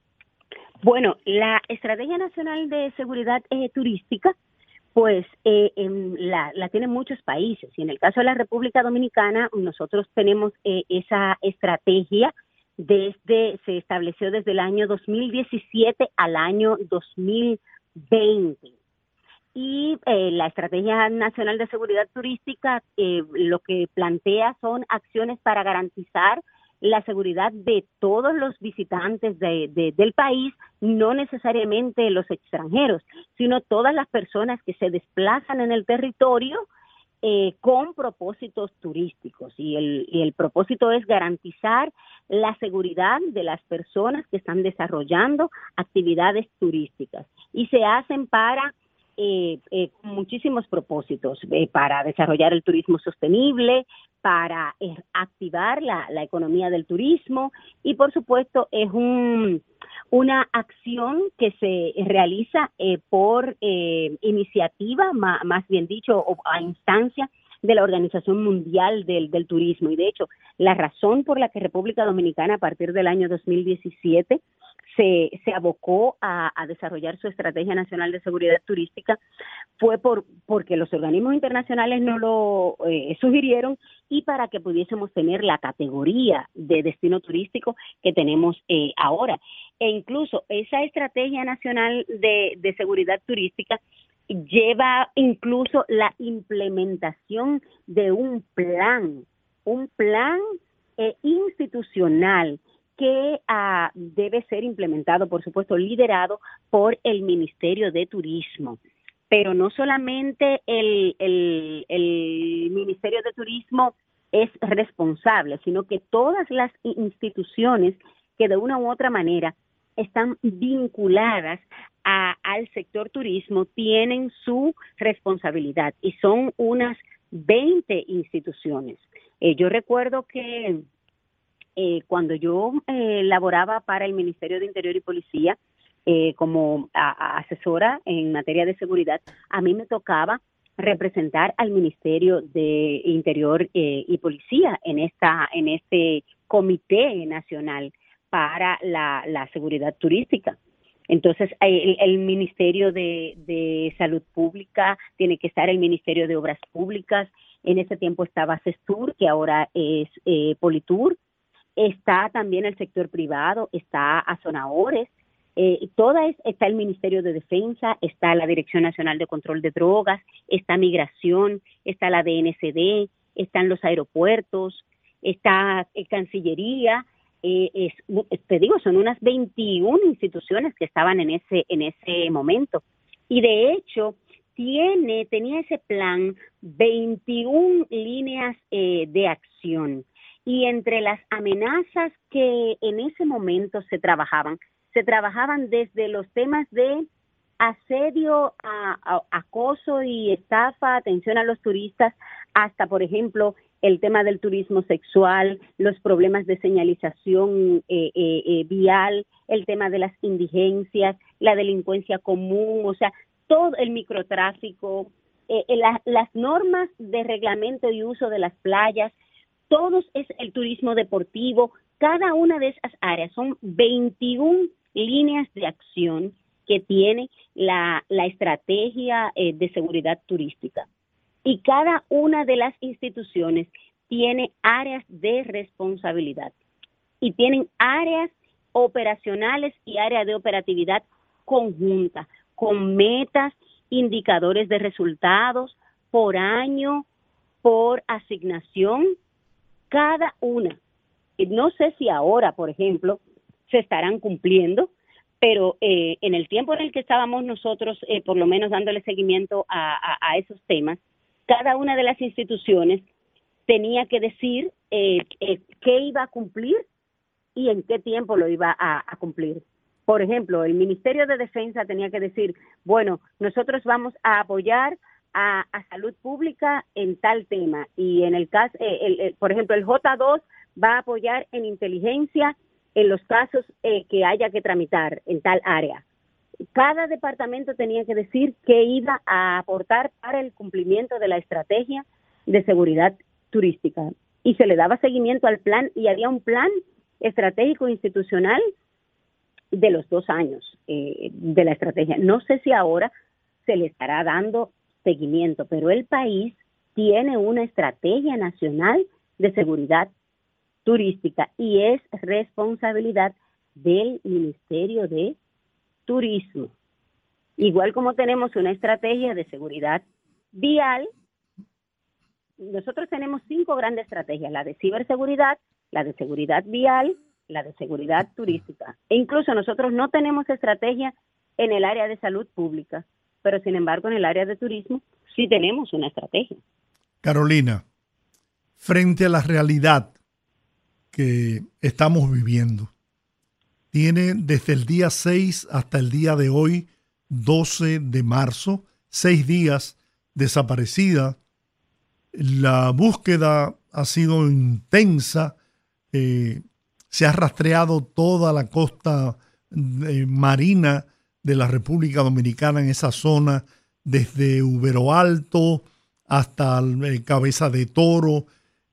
[SPEAKER 4] Bueno, la Estrategia Nacional de Seguridad eh, Turística, pues eh, en la, la tienen muchos países, y en el caso de la República Dominicana nosotros tenemos eh, esa estrategia desde, se estableció desde el año dos mil diecisiete al año dos mil veinte. Y eh, la Estrategia Nacional de Seguridad Turística eh, lo que plantea son acciones para garantizar la seguridad de todos los visitantes de, de, del país, no necesariamente los extranjeros, sino todas las personas que se desplazan en el territorio eh, con propósitos turísticos. Y el, y el propósito es garantizar la seguridad de las personas que están desarrollando actividades turísticas. Y se hacen para Eh, eh, muchísimos propósitos, eh, para desarrollar el turismo sostenible, para eh, activar la, la economía del turismo, y por supuesto es un, una acción que se realiza eh, por eh, iniciativa, ma, más bien dicho, o a instancia de la Organización Mundial del, del Turismo. Y de hecho, la razón por la que República Dominicana a partir del año dos mil diecisiete Se, se abocó a, a desarrollar su Estrategia Nacional de Seguridad Turística fue por porque los organismos internacionales no lo eh, sugirieron, y para que pudiésemos tener la categoría de destino turístico que tenemos eh, ahora. E incluso esa Estrategia Nacional de, de Seguridad Turística lleva incluso la implementación de un plan, un plan eh, institucional que uh, debe ser implementado, por supuesto, liderado por el Ministerio de Turismo. Pero no solamente el, el, el Ministerio de Turismo es responsable, sino que todas las instituciones que de una u otra manera están vinculadas a, al sector turismo tienen su responsabilidad, y son unas veinte instituciones. Eh, yo recuerdo que Eh, cuando yo eh, laboraba para el Ministerio de Interior y Policía eh, como a, a asesora en materia de seguridad, a mí me tocaba representar al Ministerio de Interior eh, y Policía en esta en este Comité Nacional para la, la Seguridad Turística. Entonces, el, el Ministerio de, de Salud Pública, tiene que estar el Ministerio de Obras Públicas, en ese tiempo estaba CESTUR, que ahora es eh, Politur. Está también el sector privado, está Azonadores, eh, toda es, está el Ministerio de Defensa, está la Dirección Nacional de Control de Drogas, está Migración, está la D N C D, están los aeropuertos, está eh, Cancillería, eh, es, te digo, son unas veintiuna instituciones que estaban en ese, en ese momento. Y de hecho, tiene, tenía ese plan veintiuna líneas eh, de acción. Y entre las amenazas que en ese momento se trabajaban, se trabajaban desde los temas de asedio, a, a, acoso y estafa, atención a los turistas, hasta, por ejemplo, el tema del turismo sexual, los problemas de señalización eh, eh, eh, vial, el tema de las indigencias, la delincuencia común, o sea, todo el microtráfico, eh, la, las normas de reglamento y uso de las playas, todos es el turismo deportivo. Cada una de esas áreas son veintiuna líneas de acción que tiene la, la estrategia eh, de seguridad turística. Y cada una de las instituciones tiene áreas de responsabilidad y tienen áreas operacionales y áreas de operatividad conjunta, con metas, indicadores de resultados por año, por asignación, cada una. No sé si ahora, por ejemplo, se estarán cumpliendo, pero eh, en el tiempo en el que estábamos nosotros, eh, por lo menos dándole seguimiento a, a, a esos temas, cada una de las instituciones tenía que decir eh, eh, qué iba a cumplir y en qué tiempo lo iba a, a cumplir. Por ejemplo, el Ministerio de Defensa tenía que decir, bueno, nosotros vamos a apoyar a, a salud pública en tal tema, y en el caso, eh, el, el, por ejemplo, el J dos va a apoyar en inteligencia en los casos eh, que haya que tramitar en tal área. Cada departamento tenía que decir qué iba a aportar para el cumplimiento de la estrategia de seguridad turística. Y se le daba seguimiento al plan y había un plan estratégico institucional de los dos años eh, de la estrategia. No sé si ahora se le estará dando seguimiento, pero el país tiene una estrategia nacional de seguridad turística y es responsabilidad del Ministerio de Turismo. Igual como tenemos una estrategia de seguridad vial, nosotros tenemos cinco grandes estrategias: la de ciberseguridad, la de seguridad vial, la de seguridad turística. E incluso nosotros no tenemos estrategia en el área de salud pública, pero sin embargo en el área de turismo sí tenemos una estrategia.
[SPEAKER 2] Carolina, frente a la realidad que estamos viviendo, tiene desde el día seis hasta el día de hoy, doce de marzo, seis días desaparecida. La búsqueda ha sido intensa, eh, se ha rastreado toda la costa eh, marina de la República Dominicana en esa zona, desde Ubero Alto hasta eh, Cabeza de Toro.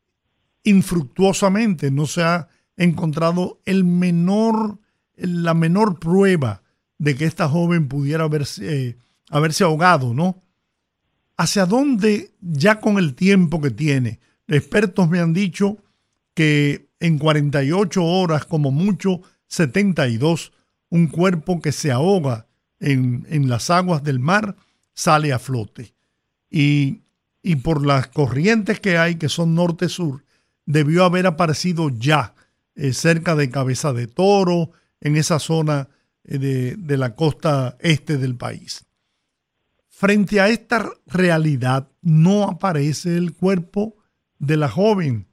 [SPEAKER 2] Infructuosamente no se ha encontrado el menor, la menor prueba de que esta joven pudiera haberse, eh, haberse ahogado, ¿no? ¿Hacia dónde, ya con el tiempo que tiene? Expertos me han dicho que en cuarenta y ocho horas, como mucho setenta y dos, un cuerpo que se ahoga en, en las aguas del mar sale a flote. Y, y por las corrientes que hay, que son norte-sur, debió haber aparecido ya eh, cerca de Cabeza de Toro, en esa zona eh, de, de la costa este del país. Frente a esta realidad, no aparece el cuerpo de la joven.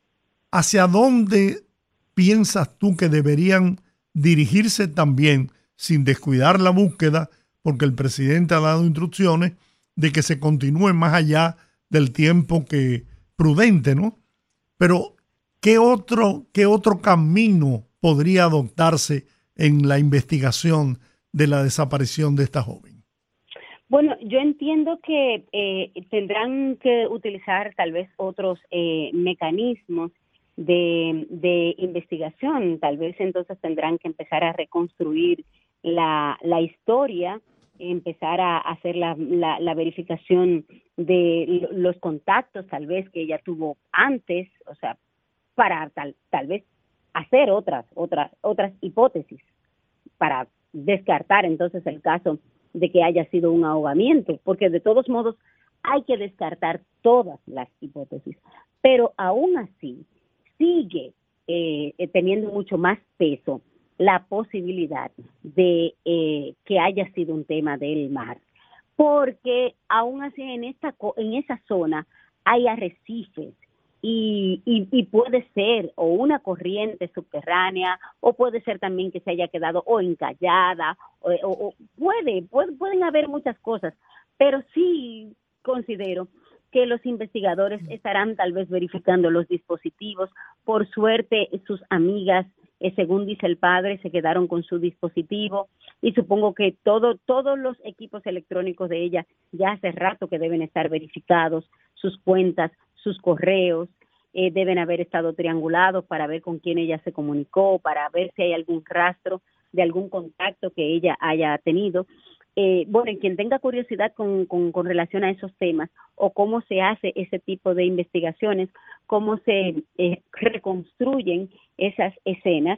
[SPEAKER 2] ¿Hacia dónde piensas tú que deberían dirigirse también, sin descuidar la búsqueda, porque el presidente ha dado instrucciones de que se continúe más allá del tiempo que prudente, ¿no? Pero, ¿qué otro, qué otro camino podría adoptarse en la investigación de la desaparición de esta joven?
[SPEAKER 4] Bueno, yo entiendo que eh, tendrán que utilizar tal vez otros eh, mecanismos de, de investigación. Tal vez entonces tendrán que empezar a reconstruir la, la historia, empezar a hacer la, la, la verificación de los contactos tal vez que ella tuvo antes, o sea, para tal, tal vez hacer otras, otras, otras hipótesis para descartar entonces el caso de que haya sido un ahogamiento, porque de todos modos hay que descartar todas las hipótesis, pero aún así sigue eh, teniendo mucho más peso la posibilidad de eh, que haya sido un tema del mar, porque aún así en esta en esa zona hay arrecifes y, y, y puede ser o una corriente subterránea o puede ser también que se haya quedado o encallada o, o, o puede, puede pueden haber muchas cosas, pero sí considero que los investigadores estarán tal vez verificando los dispositivos. Por suerte sus amigas, Eh, según dice el padre, se quedaron con su dispositivo y supongo que todo, todos los equipos electrónicos de ella ya hace rato que deben estar verificados, sus cuentas, sus correos, eh, deben haber estado triangulados para ver con quién ella se comunicó, para ver si hay algún rastro de algún contacto que ella haya tenido. Eh, bueno, y quien tenga curiosidad con, con, con relación a esos temas o cómo se hace ese tipo de investigaciones, cómo se eh, reconstruyen esas escenas,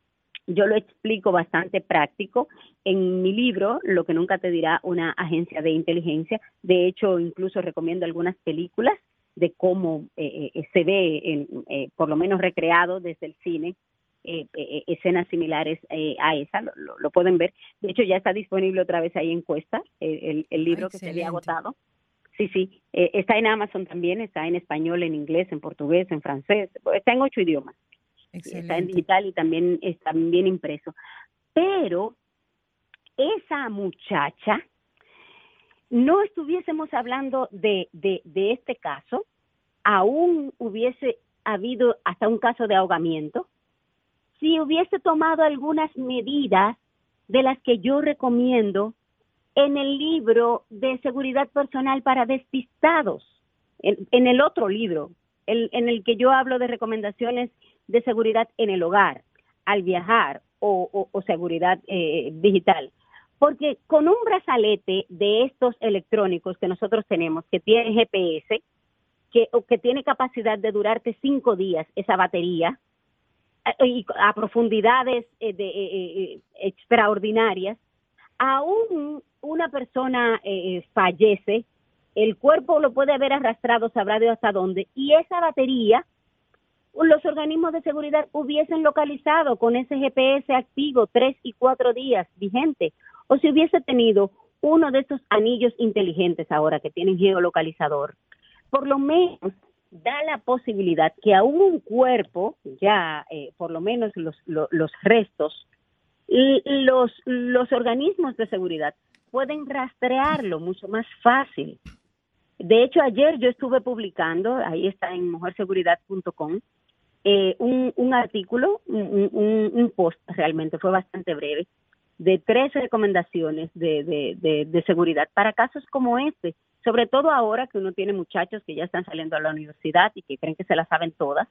[SPEAKER 4] yo lo explico bastante práctico en mi libro, Lo que nunca te dirá una agencia de inteligencia. De hecho, incluso recomiendo algunas películas de cómo eh, eh, se ve, en, eh, por lo menos recreado desde el cine, Eh, eh, escenas similares eh, a esa, lo, lo, lo pueden ver. De hecho, ya está disponible otra vez ahí en Cuesta, el, el, el libro ah, que se había agotado. Sí, sí, eh, está en Amazon también, está en español, en inglés, en portugués, en francés, está en ocho idiomas. Excelente. Está en digital y también está bien impreso. Pero esa muchacha, no estuviésemos hablando de, de, de este caso, aún hubiese habido hasta un caso de ahogamiento, si hubiese tomado algunas medidas de las que yo recomiendo en el libro de seguridad personal para despistados, en, en el otro libro, el, en el que yo hablo de recomendaciones de seguridad en el hogar, al viajar o, o, o seguridad eh, digital. Porque con un brazalete de estos electrónicos que nosotros tenemos, que tiene G P S, que, que tiene capacidad de durarte cinco días esa batería, y a profundidades eh, de, eh, extraordinarias, aún una persona eh, fallece, el cuerpo lo puede haber arrastrado, sabrá Dios hasta dónde, y esa batería, los organismos de seguridad hubiesen localizado con ese G P S activo tres y cuatro días vigente, o si hubiese tenido uno de esos anillos inteligentes ahora que tienen geolocalizador, por lo menos da la posibilidad que a un cuerpo, ya eh, por lo menos los, los, los restos, los, los organismos de seguridad pueden rastrearlo mucho más fácil. De hecho, ayer yo estuve publicando, ahí está en mujer seguridad punto com, eh, un, un artículo, un, un, un post, realmente fue bastante breve, de tres recomendaciones de, de, de, de seguridad para casos como este, sobre todo ahora que uno tiene muchachos que ya están saliendo a la universidad y que creen que se la saben todas,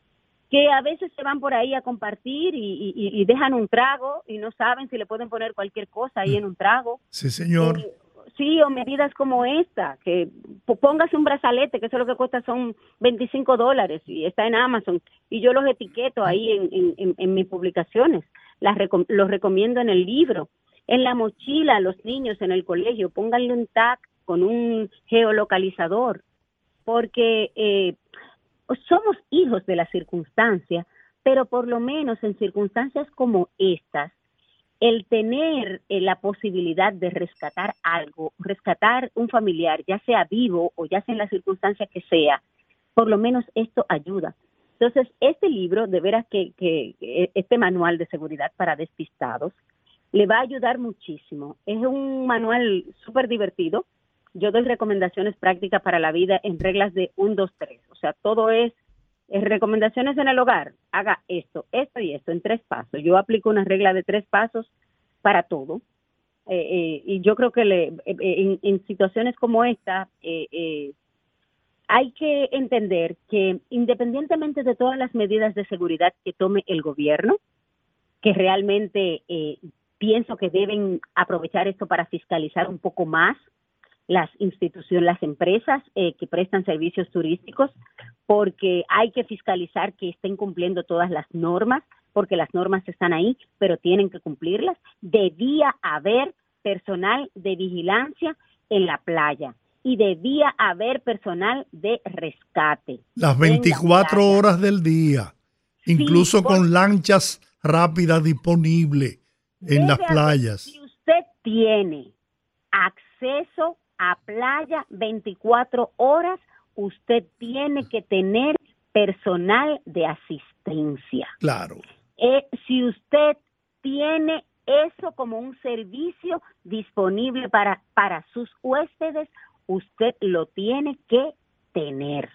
[SPEAKER 4] que a veces se van por ahí a compartir y, y, y dejan un trago y no saben si le pueden poner cualquier cosa ahí en un trago.
[SPEAKER 2] Sí, señor.
[SPEAKER 4] Eh, sí, o medidas como esta, que póngase un brazalete, que eso lo que cuesta son veinticinco dólares y está en Amazon, y yo los etiqueto ahí en, en, en, en mis publicaciones, las recom los recomiendo en el libro, en la mochila, los niños en el colegio, pónganle un tag con un geolocalizador, porque eh, somos hijos de la circunstancia, pero por lo menos en circunstancias como estas, el tener eh, la posibilidad de rescatar algo, rescatar un familiar, ya sea vivo o ya sea en la circunstancia que sea, por lo menos esto ayuda. Entonces, este libro, de veras que, que, que este manual de seguridad para despistados, le va a ayudar muchísimo. Es un manual súper divertido. Yo doy recomendaciones prácticas para la vida en reglas de uno, dos, tres. O sea, todo es, es recomendaciones en el hogar. Haga esto, esto y esto en tres pasos. Yo aplico una regla de tres pasos para todo. Eh, eh, y yo creo que le, eh, en, en situaciones como esta, eh, eh, hay que entender que independientemente de todas las medidas de seguridad que tome el gobierno, que realmente eh, pienso que deben aprovechar esto para fiscalizar un poco más las instituciones, las empresas eh, que prestan servicios turísticos, porque hay que fiscalizar que estén cumpliendo todas las normas, porque las normas están ahí, pero tienen que cumplirlas. Debía haber personal de vigilancia en la playa y debía haber personal de rescate.
[SPEAKER 2] Las veinticuatro horas del día, incluso sí, con por... lanchas rápidas disponibles en las playas.
[SPEAKER 4] Si usted tiene acceso a playa veinticuatro horas, usted tiene que tener personal de asistencia.
[SPEAKER 2] Claro.
[SPEAKER 4] Eh, si usted tiene eso como un servicio disponible para, para sus huéspedes, usted lo tiene que tener.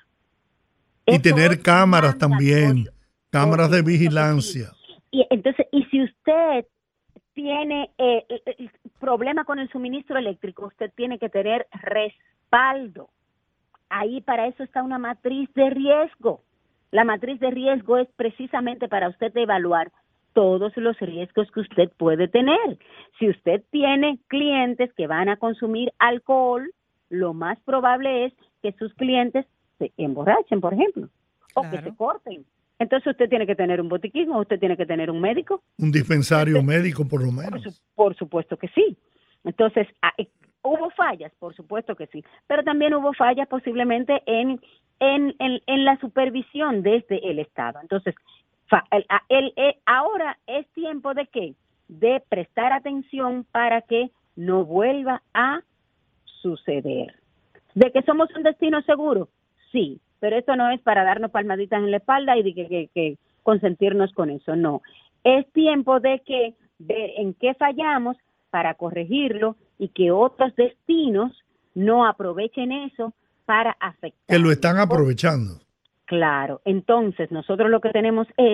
[SPEAKER 2] Y eso tener cámaras también, cámaras de vigilancia.
[SPEAKER 4] Y entonces, y si usted tiene eh, el problema con el suministro eléctrico, usted tiene que tener respaldo. Ahí para eso está una matriz de riesgo. La matriz de riesgo es precisamente para usted evaluar todos los riesgos que usted puede tener. Si usted tiene clientes que van a consumir alcohol, lo más probable es que sus clientes se emborrachen, por ejemplo, o claro, que se corten. Entonces usted tiene que tener un botiquín o usted tiene que tener un médico.
[SPEAKER 2] Un dispensario usted, médico, por lo menos.
[SPEAKER 4] Por, su, por supuesto que sí. Entonces, ¿hubo fallas? Por supuesto que sí. Pero también hubo fallas posiblemente en, en, en, en la supervisión desde el Estado. Entonces, el, el, el, ahora es tiempo de ¿qué? De prestar atención para que no vuelva a suceder. ¿De que somos un destino seguro? Sí, pero esto no es para darnos palmaditas en la espalda y de que, que, que consentirnos con eso, no. Es tiempo de que ver en qué fallamos para corregirlo y que otros destinos no aprovechen eso para afectar.
[SPEAKER 2] Que lo están aprovechando.
[SPEAKER 4] Claro, entonces nosotros lo que tenemos es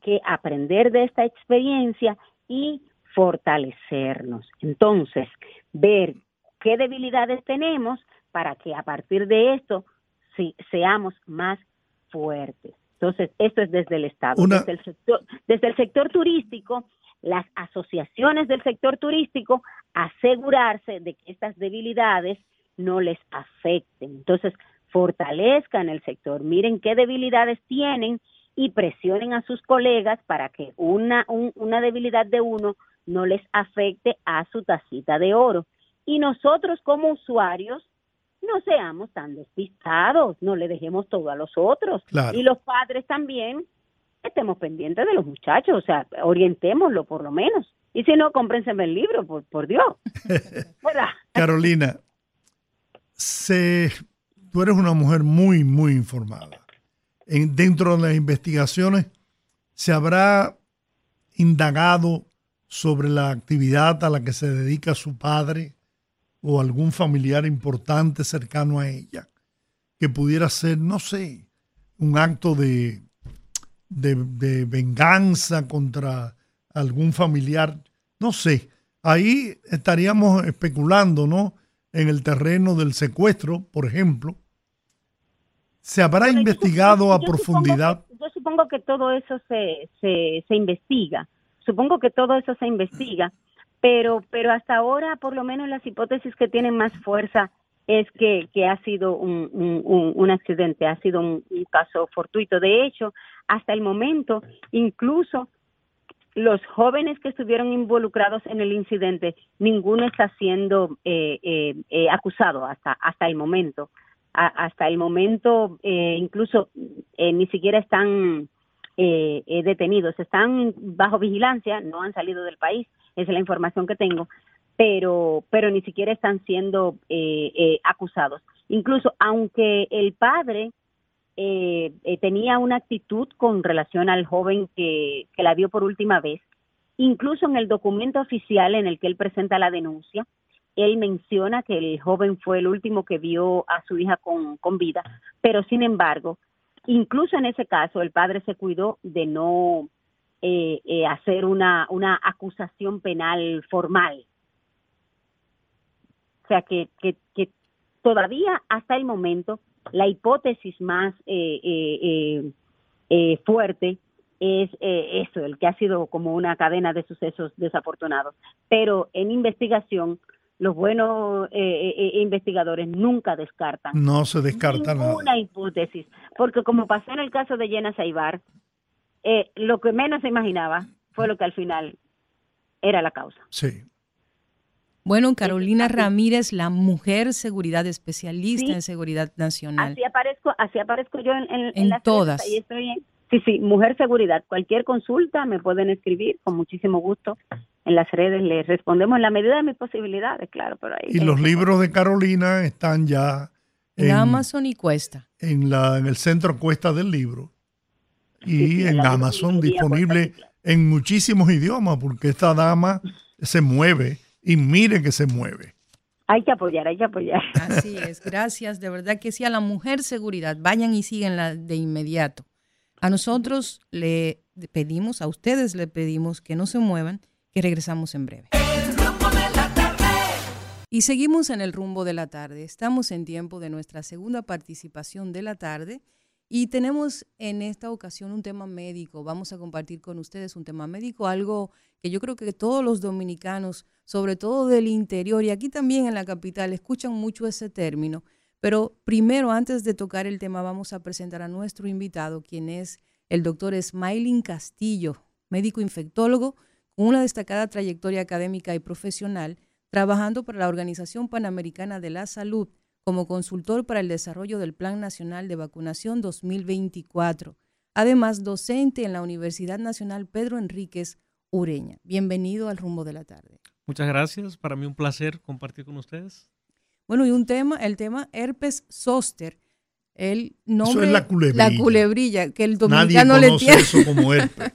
[SPEAKER 4] que aprender de esta experiencia y fortalecernos. Entonces, ver qué debilidades tenemos para que a partir de esto sí, seamos más fuertes. Entonces, esto es desde el Estado.
[SPEAKER 2] Una...
[SPEAKER 4] Desde el sector, desde el sector turístico, las asociaciones del sector turístico, asegurarse de que estas debilidades no les afecten. Entonces, fortalezcan el sector, miren qué debilidades tienen y presionen a sus colegas para que una, un, una debilidad de uno no les afecte a su tacita de oro. Y nosotros como usuarios no seamos tan despistados, no le dejemos todo a los otros.
[SPEAKER 2] Claro.
[SPEAKER 4] Y los padres también estemos pendientes de los muchachos, o sea, orientémoslo por lo menos. Y si no, cómprenseme el libro, por, por Dios.
[SPEAKER 2] Carolina, se, tú eres una mujer muy, muy informada. En, dentro de las investigaciones, ¿se habrá indagado sobre la actividad a la que se dedica su padre o algún familiar importante cercano a ella, que pudiera ser, no sé, un acto de, de, de venganza contra algún familiar? No sé, ahí estaríamos especulando, ¿no? En el terreno del secuestro, por ejemplo. ¿Se habrá
[SPEAKER 4] Pero
[SPEAKER 2] investigado
[SPEAKER 4] yo,
[SPEAKER 2] a
[SPEAKER 4] yo
[SPEAKER 2] profundidad?
[SPEAKER 4] Supongo que, yo supongo que todo eso se, se, se investiga. Supongo que todo eso se investiga. Pero, pero hasta ahora, por lo menos las hipótesis que tienen más fuerza es que, que ha sido un, un, un accidente, ha sido un, un caso fortuito. De hecho, hasta el momento, incluso los jóvenes que estuvieron involucrados en el incidente, ninguno está siendo eh, eh, eh, acusado hasta, hasta el momento. A, hasta el momento, eh, incluso eh, ni siquiera están eh, eh, detenidos, están bajo vigilancia, no han salido del país. Esa es la información que tengo, pero pero ni siquiera están siendo eh, eh, acusados. Incluso, aunque el padre eh, eh, tenía una actitud con relación al joven que, que la vio por última vez, incluso en el documento oficial en el que él presenta la denuncia, él menciona que el joven fue el último que vio a su hija con, con vida, pero sin embargo, incluso en ese caso, el padre se cuidó de no Eh, eh, hacer una, una acusación penal formal. O sea, que, que, que todavía hasta el momento la hipótesis más eh, eh, eh, eh, fuerte es eh, eso, el que ha sido como una cadena de sucesos desafortunados. Pero en investigación, los buenos eh, eh, investigadores nunca descartan.
[SPEAKER 2] No se descarta nada.
[SPEAKER 4] Ninguna hipótesis, porque como pasó en el caso de Jenna Saibar, Eh, lo que menos se imaginaba fue lo que al final era la causa.
[SPEAKER 2] Sí.
[SPEAKER 3] Bueno, Carolina Ramírez, la mujer seguridad especialista
[SPEAKER 4] sí,
[SPEAKER 3] en seguridad nacional.
[SPEAKER 4] Así aparezco, así aparezco yo en, en,
[SPEAKER 3] en,
[SPEAKER 4] en las
[SPEAKER 3] todas.
[SPEAKER 4] Redes, ahí estoy en, sí, sí, mujer seguridad. Cualquier consulta me pueden escribir con muchísimo gusto en las redes. Les respondemos en la medida de mis posibilidades, claro. Pero ahí,
[SPEAKER 2] y los
[SPEAKER 4] eh,
[SPEAKER 2] libros de Carolina están ya
[SPEAKER 3] en, en Amazon y Cuesta.
[SPEAKER 2] En, la, en el centro Cuesta del libro. Y sí, sí, en Amazon disponible en muchísimos idiomas, porque esta dama se mueve y mire que se mueve.
[SPEAKER 4] Hay que apoyar, hay que apoyar.
[SPEAKER 3] Así es, gracias, de verdad que sí, a la mujer seguridad, vayan y síguenla de inmediato. A nosotros le pedimos, a ustedes le pedimos que no se muevan, que regresamos en breve.
[SPEAKER 5] El rumbo de la tarde.
[SPEAKER 3] Y seguimos en el rumbo de la tarde, estamos en tiempo de nuestra segunda participación de la tarde. Y tenemos en esta ocasión un tema médico. Vamos a compartir con ustedes un tema médico, algo que yo creo que todos los dominicanos, sobre todo del interior y aquí también en la capital, escuchan mucho ese término. Pero primero, antes de tocar el tema, vamos a presentar a nuestro invitado, quien es el doctor Smailin Castillo, médico infectólogo con una destacada trayectoria académica y profesional, trabajando para la Organización Panamericana de la Salud, como consultor para el desarrollo del Plan Nacional de Vacunación dos mil veinticuatro. Además, docente en la Universidad Nacional Pedro Enríquez Ureña. Bienvenido al Rumbo de la Tarde.
[SPEAKER 6] Muchas gracias. Para mí un placer compartir con ustedes.
[SPEAKER 3] Bueno, y un tema, el tema herpes zóster. El nombre,
[SPEAKER 2] eso es la culebrilla.
[SPEAKER 3] La culebrilla, que el dominicano le tiene.
[SPEAKER 2] Nadie conoce eso como herpes.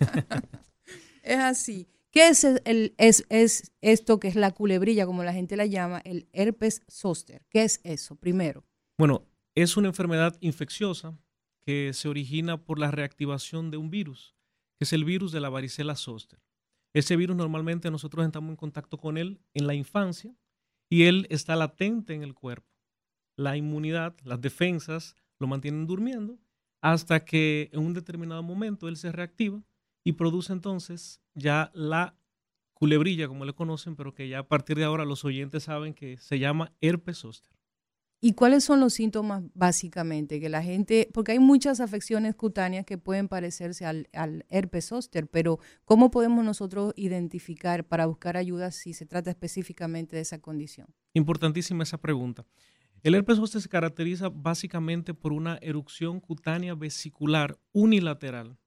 [SPEAKER 3] Es así. ¿Qué es, el, es, es esto que es la culebrilla, como la gente la llama, el herpes zóster? ¿Qué es eso, primero?
[SPEAKER 6] Bueno, es una enfermedad infecciosa que se origina por la reactivación de un virus. que es el virus de la varicela zoster. Ese virus normalmente nosotros estamos en contacto con él en la infancia y él está latente en el cuerpo. La inmunidad, las defensas lo mantienen durmiendo hasta que en un determinado momento él se reactiva y produce entonces ya la culebrilla, como le conocen, pero que ya a partir de ahora los oyentes saben que se llama herpes zóster.
[SPEAKER 3] ¿Y cuáles son los síntomas básicamente? Que la gente, porque hay muchas afecciones cutáneas que pueden parecerse al, al herpes zóster, pero ¿cómo podemos nosotros identificar para buscar ayuda si se trata específicamente de esa condición?
[SPEAKER 6] Importantísima esa pregunta. El herpes zóster se caracteriza básicamente por una erupción cutánea vesicular unilateral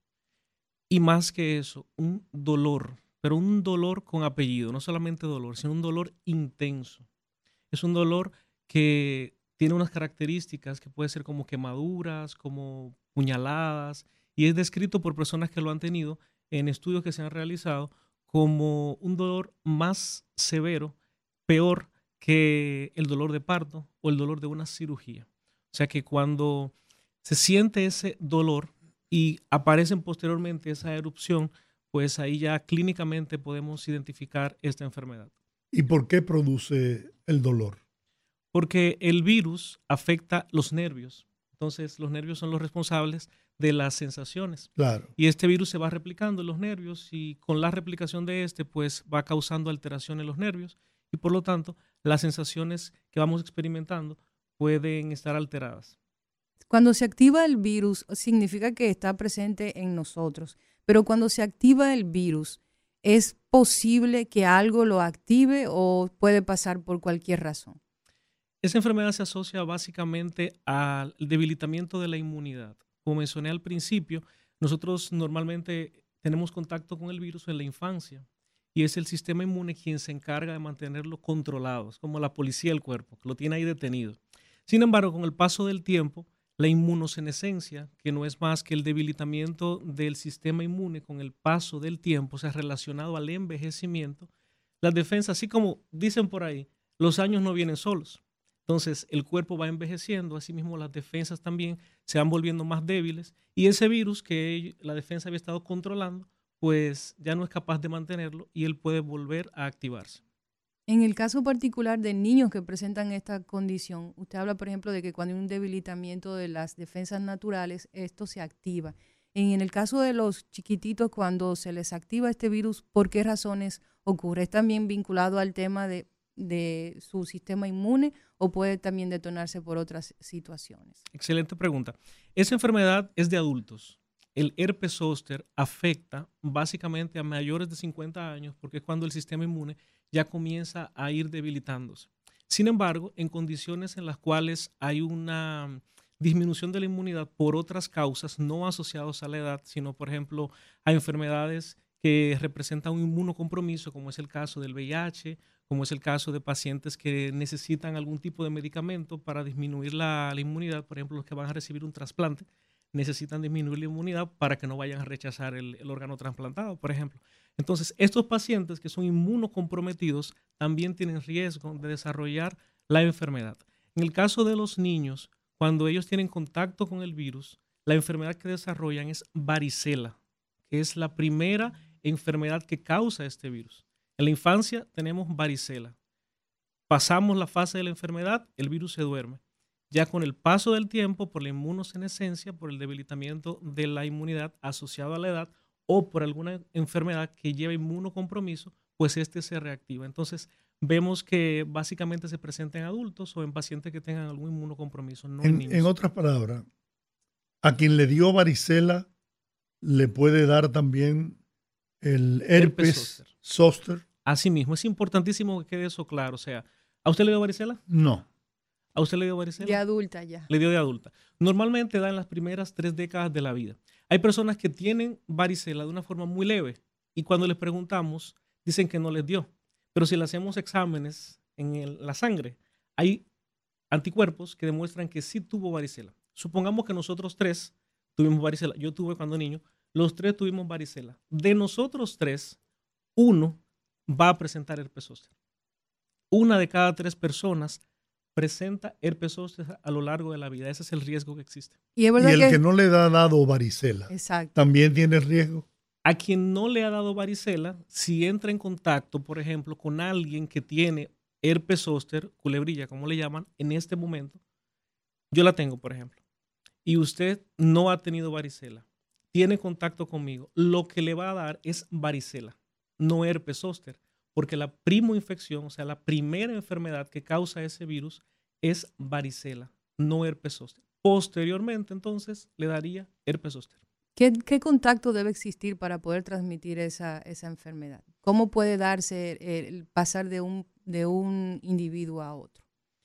[SPEAKER 6] y más que eso, un dolor, pero un dolor con apellido, no solamente dolor, sino un dolor intenso. Es un dolor que tiene unas características que puede ser como quemaduras, como puñaladas, y es descrito por personas que lo han tenido en estudios que se han realizado como un dolor más severo, peor que el dolor de parto o el dolor de una cirugía. O sea que cuando se siente ese dolor y aparecen posteriormente esa erupción, pues ahí ya clínicamente podemos identificar esta enfermedad.
[SPEAKER 2] ¿Y por qué produce el dolor?
[SPEAKER 6] Porque el virus afecta los nervios. Entonces, los nervios son los responsables de las sensaciones.
[SPEAKER 2] Claro.
[SPEAKER 6] Y este virus se va replicando en los nervios y con la replicación de este, pues va causando alteración en los nervios y por lo tanto, las sensaciones que vamos experimentando pueden estar alteradas.
[SPEAKER 3] Cuando se activa el virus, significa que está presente en nosotros, pero cuando se activa el virus, ¿es posible que algo lo active o puede pasar por cualquier razón?
[SPEAKER 6] Esa enfermedad se asocia básicamente al debilitamiento de la inmunidad. Como mencioné al principio, nosotros normalmente tenemos contacto con el virus en la infancia y es el sistema inmune quien se encarga de mantenerlo controlado, es como la policía del cuerpo, que lo tiene ahí detenido. Sin embargo, con el paso del tiempo, la inmunosenescencia, que no es más que el debilitamiento del sistema inmune con el paso del tiempo, o sea, relacionado al envejecimiento, las defensas, así como dicen por ahí, los años no vienen solos. Entonces, el cuerpo va envejeciendo, asimismo las defensas también se van volviendo más débiles y ese virus que la defensa había estado controlando, pues ya no es capaz de mantenerlo y él puede volver a activarse.
[SPEAKER 3] En el caso particular de niños que presentan esta condición, usted habla, por ejemplo, de que cuando hay un debilitamiento de las defensas naturales, esto se activa. En el caso de los chiquititos, cuando se les activa este virus, ¿por qué razones ocurre? ¿Es también vinculado al tema de de su sistema inmune o puede también detonarse por otras situaciones?
[SPEAKER 6] Excelente pregunta. Esa enfermedad es de adultos. El herpes zóster afecta básicamente a mayores de cincuenta años porque es cuando el sistema inmune ya comienza a ir debilitándose. Sin embargo, en condiciones en las cuales hay una disminución de la inmunidad por otras causas no asociadas a la edad, sino por ejemplo a enfermedades que representan un inmunocompromiso, como es el caso del V I H, como es el caso de pacientes que necesitan algún tipo de medicamento para disminuir la, la inmunidad, por ejemplo, los que van a recibir un trasplante, necesitan disminuir la inmunidad para que no vayan a rechazar el, el órgano trasplantado, por ejemplo. Entonces, estos pacientes que son inmunocomprometidos también tienen riesgo de desarrollar la enfermedad. En el caso de los niños, cuando ellos tienen contacto con el virus, la enfermedad que desarrollan es varicela, que es la primera enfermedad que causa este virus. En la infancia tenemos varicela. Pasamos la fase de la enfermedad, el virus se duerme. Ya con el paso del tiempo, por la inmunosenescencia, por el debilitamiento de la inmunidad asociado a la edad o por alguna enfermedad que lleva inmunocompromiso, pues este se reactiva. Entonces, vemos que básicamente se presenta en adultos o en pacientes que tengan algún inmunocompromiso, no en, en niños.
[SPEAKER 2] En otras palabras, a quien le dio varicela le puede dar también el herpes zóster.
[SPEAKER 6] Asimismo, es importantísimo que quede eso claro. O sea, ¿a usted le dio varicela?
[SPEAKER 2] No.
[SPEAKER 6] ¿A usted le dio varicela?
[SPEAKER 3] De adulta ya.
[SPEAKER 6] Le dio de adulta. Normalmente da en las primeras tres décadas de la vida. Hay personas que tienen varicela de una forma muy leve y cuando les preguntamos dicen que no les dio. Pero si le hacemos exámenes en el, la sangre, hay anticuerpos que demuestran que sí tuvo varicela. Supongamos que nosotros tres tuvimos varicela. Yo tuve cuando niño. Los tres tuvimos varicela. De nosotros tres, uno va a presentar herpes zóster. Una de cada tres personas presenta herpes zóster a lo largo de la vida. Ese es el riesgo que existe.
[SPEAKER 3] Y, es
[SPEAKER 2] y
[SPEAKER 3] verdad
[SPEAKER 2] el
[SPEAKER 3] que...
[SPEAKER 2] que no le ha dado varicela,
[SPEAKER 3] Exacto.
[SPEAKER 2] también tiene riesgo.
[SPEAKER 6] A quien no le ha dado varicela, si entra en contacto, por ejemplo, con alguien que tiene herpes zóster, culebrilla, como le llaman, en este momento, yo la tengo, por ejemplo, y usted no ha tenido varicela, tiene contacto conmigo, lo que le va a dar es varicela, no herpes zóster, porque la primoinfección, o sea, la primera enfermedad que causa ese virus es varicela, no herpes zóster. Posteriormente, entonces, le daría herpes zóster.
[SPEAKER 3] ¿Qué, ¿Qué contacto debe existir para poder transmitir esa, esa enfermedad? ¿Cómo puede darse el pasar de un, de un individuo a otro?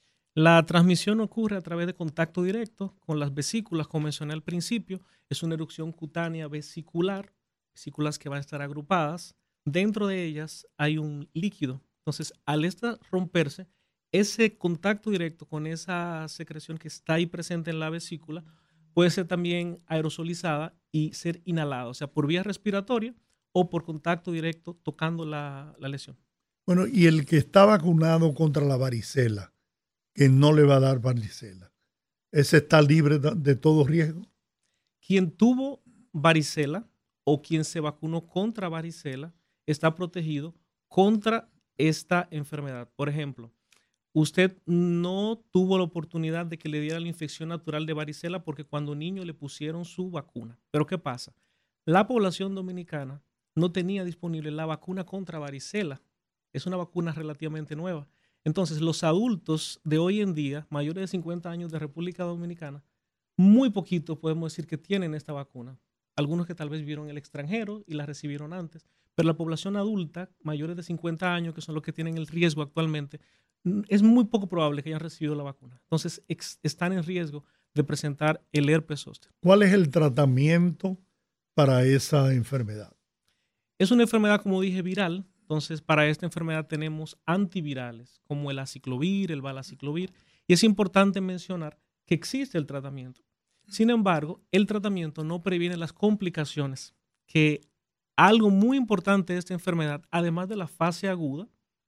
[SPEAKER 6] La transmisión ocurre a través de contacto directo con las vesículas, como mencioné al principio. Es una erupción cutánea vesicular, vesículas que van a estar agrupadas. Dentro de ellas hay un líquido. Entonces, al esta romperse, ese contacto directo con esa secreción que está ahí presente en la vesícula puede ser también aerosolizada y ser inhalada, o sea, por vía respiratoria o por contacto directo tocando la, la lesión.
[SPEAKER 2] Bueno, y el que está vacunado contra la varicela, que no le va a dar varicela, ¿ese está libre de, de todo riesgo?
[SPEAKER 6] Quien tuvo varicela o quien se vacunó contra varicela está protegido contra esta enfermedad. Por ejemplo, usted no tuvo la oportunidad de que le diera la infección natural de varicela porque cuando niño le pusieron su vacuna. Pero ¿qué pasa? La población dominicana no tenía disponible la vacuna contra varicela. Es una vacuna relativamente nueva. Entonces, los adultos de hoy en día, mayores de cincuenta años de República Dominicana, muy poquitos podemos decir que tienen esta vacuna. Algunos que tal vez vivieron en el extranjero y la recibieron antes. Pero la población adulta, mayores de cincuenta años, que son los que tienen el riesgo actualmente, es muy poco probable que hayan recibido la vacuna. Entonces, ex, están en riesgo de presentar el herpes zóster.
[SPEAKER 2] ¿Cuál es el tratamiento para esa enfermedad?
[SPEAKER 6] Es una enfermedad, como dije, viral. Entonces, para esta enfermedad tenemos antivirales, como el aciclovir, el valaciclovir. Y es importante mencionar que existe el tratamiento. Sin embargo, el tratamiento no previene las complicaciones, que algo muy importante de esta enfermedad, además de la fase aguda,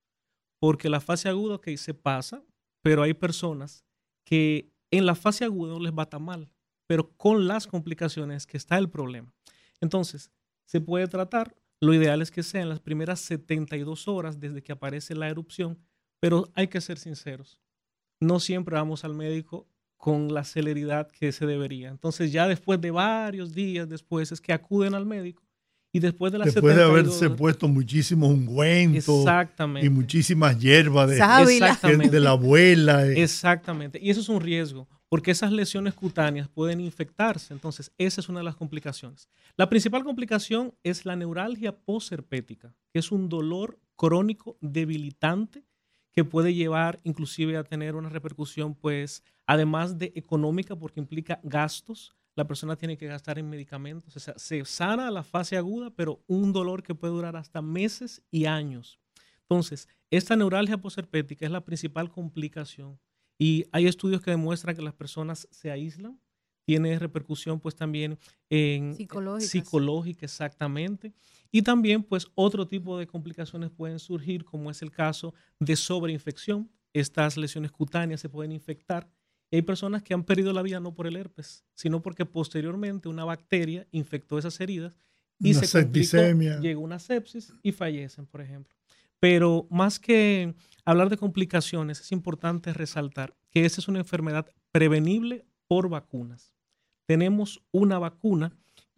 [SPEAKER 6] porque la fase aguda, ok, se pasa, pero hay personas que en la fase aguda no les va tan mal, pero con las complicaciones que está el problema. Entonces, se puede tratar, lo ideal es que sea en las primeras setenta y dos horas desde que aparece la erupción, pero hay que ser sinceros, no siempre vamos al médico con la celeridad que se debería. Entonces, ya después de varios días después es que acuden al médico. Y después de, las
[SPEAKER 2] después
[SPEAKER 6] setenta y dos,
[SPEAKER 2] de haberse puesto muchísimos ungüentos
[SPEAKER 6] exactamente,
[SPEAKER 2] y muchísimas hierbas de,
[SPEAKER 6] exactamente,
[SPEAKER 2] de la abuela.
[SPEAKER 6] Exactamente. Y eso es un riesgo, porque esas lesiones cutáneas pueden infectarse. Entonces, esa es una de las complicaciones. La principal complicación es la neuralgia posherpética, que es un dolor crónico debilitante que puede llevar inclusive a tener una repercusión, pues, además de económica, porque implica gastos. La persona tiene que gastar en medicamentos, o sea, se sana la fase aguda, pero un dolor que puede durar hasta meses y años. Entonces, esta neuralgia posherpética es la principal complicación y hay estudios que demuestran que las personas se aíslan, tiene repercusión pues también en psicológica, exactamente, y también pues otro tipo de complicaciones pueden surgir, como es el caso de sobreinfección. Estas lesiones cutáneas se pueden infectar. Hay personas que han perdido la vida no por el herpes, sino porque posteriormente una bacteria infectó esas heridas y
[SPEAKER 2] una
[SPEAKER 6] se
[SPEAKER 2] septicemia.
[SPEAKER 6] complicó, llegó una sepsis y fallecen, por ejemplo. Pero más que hablar de complicaciones, es importante resaltar que esta es una enfermedad prevenible por vacunas. Tenemos una vacuna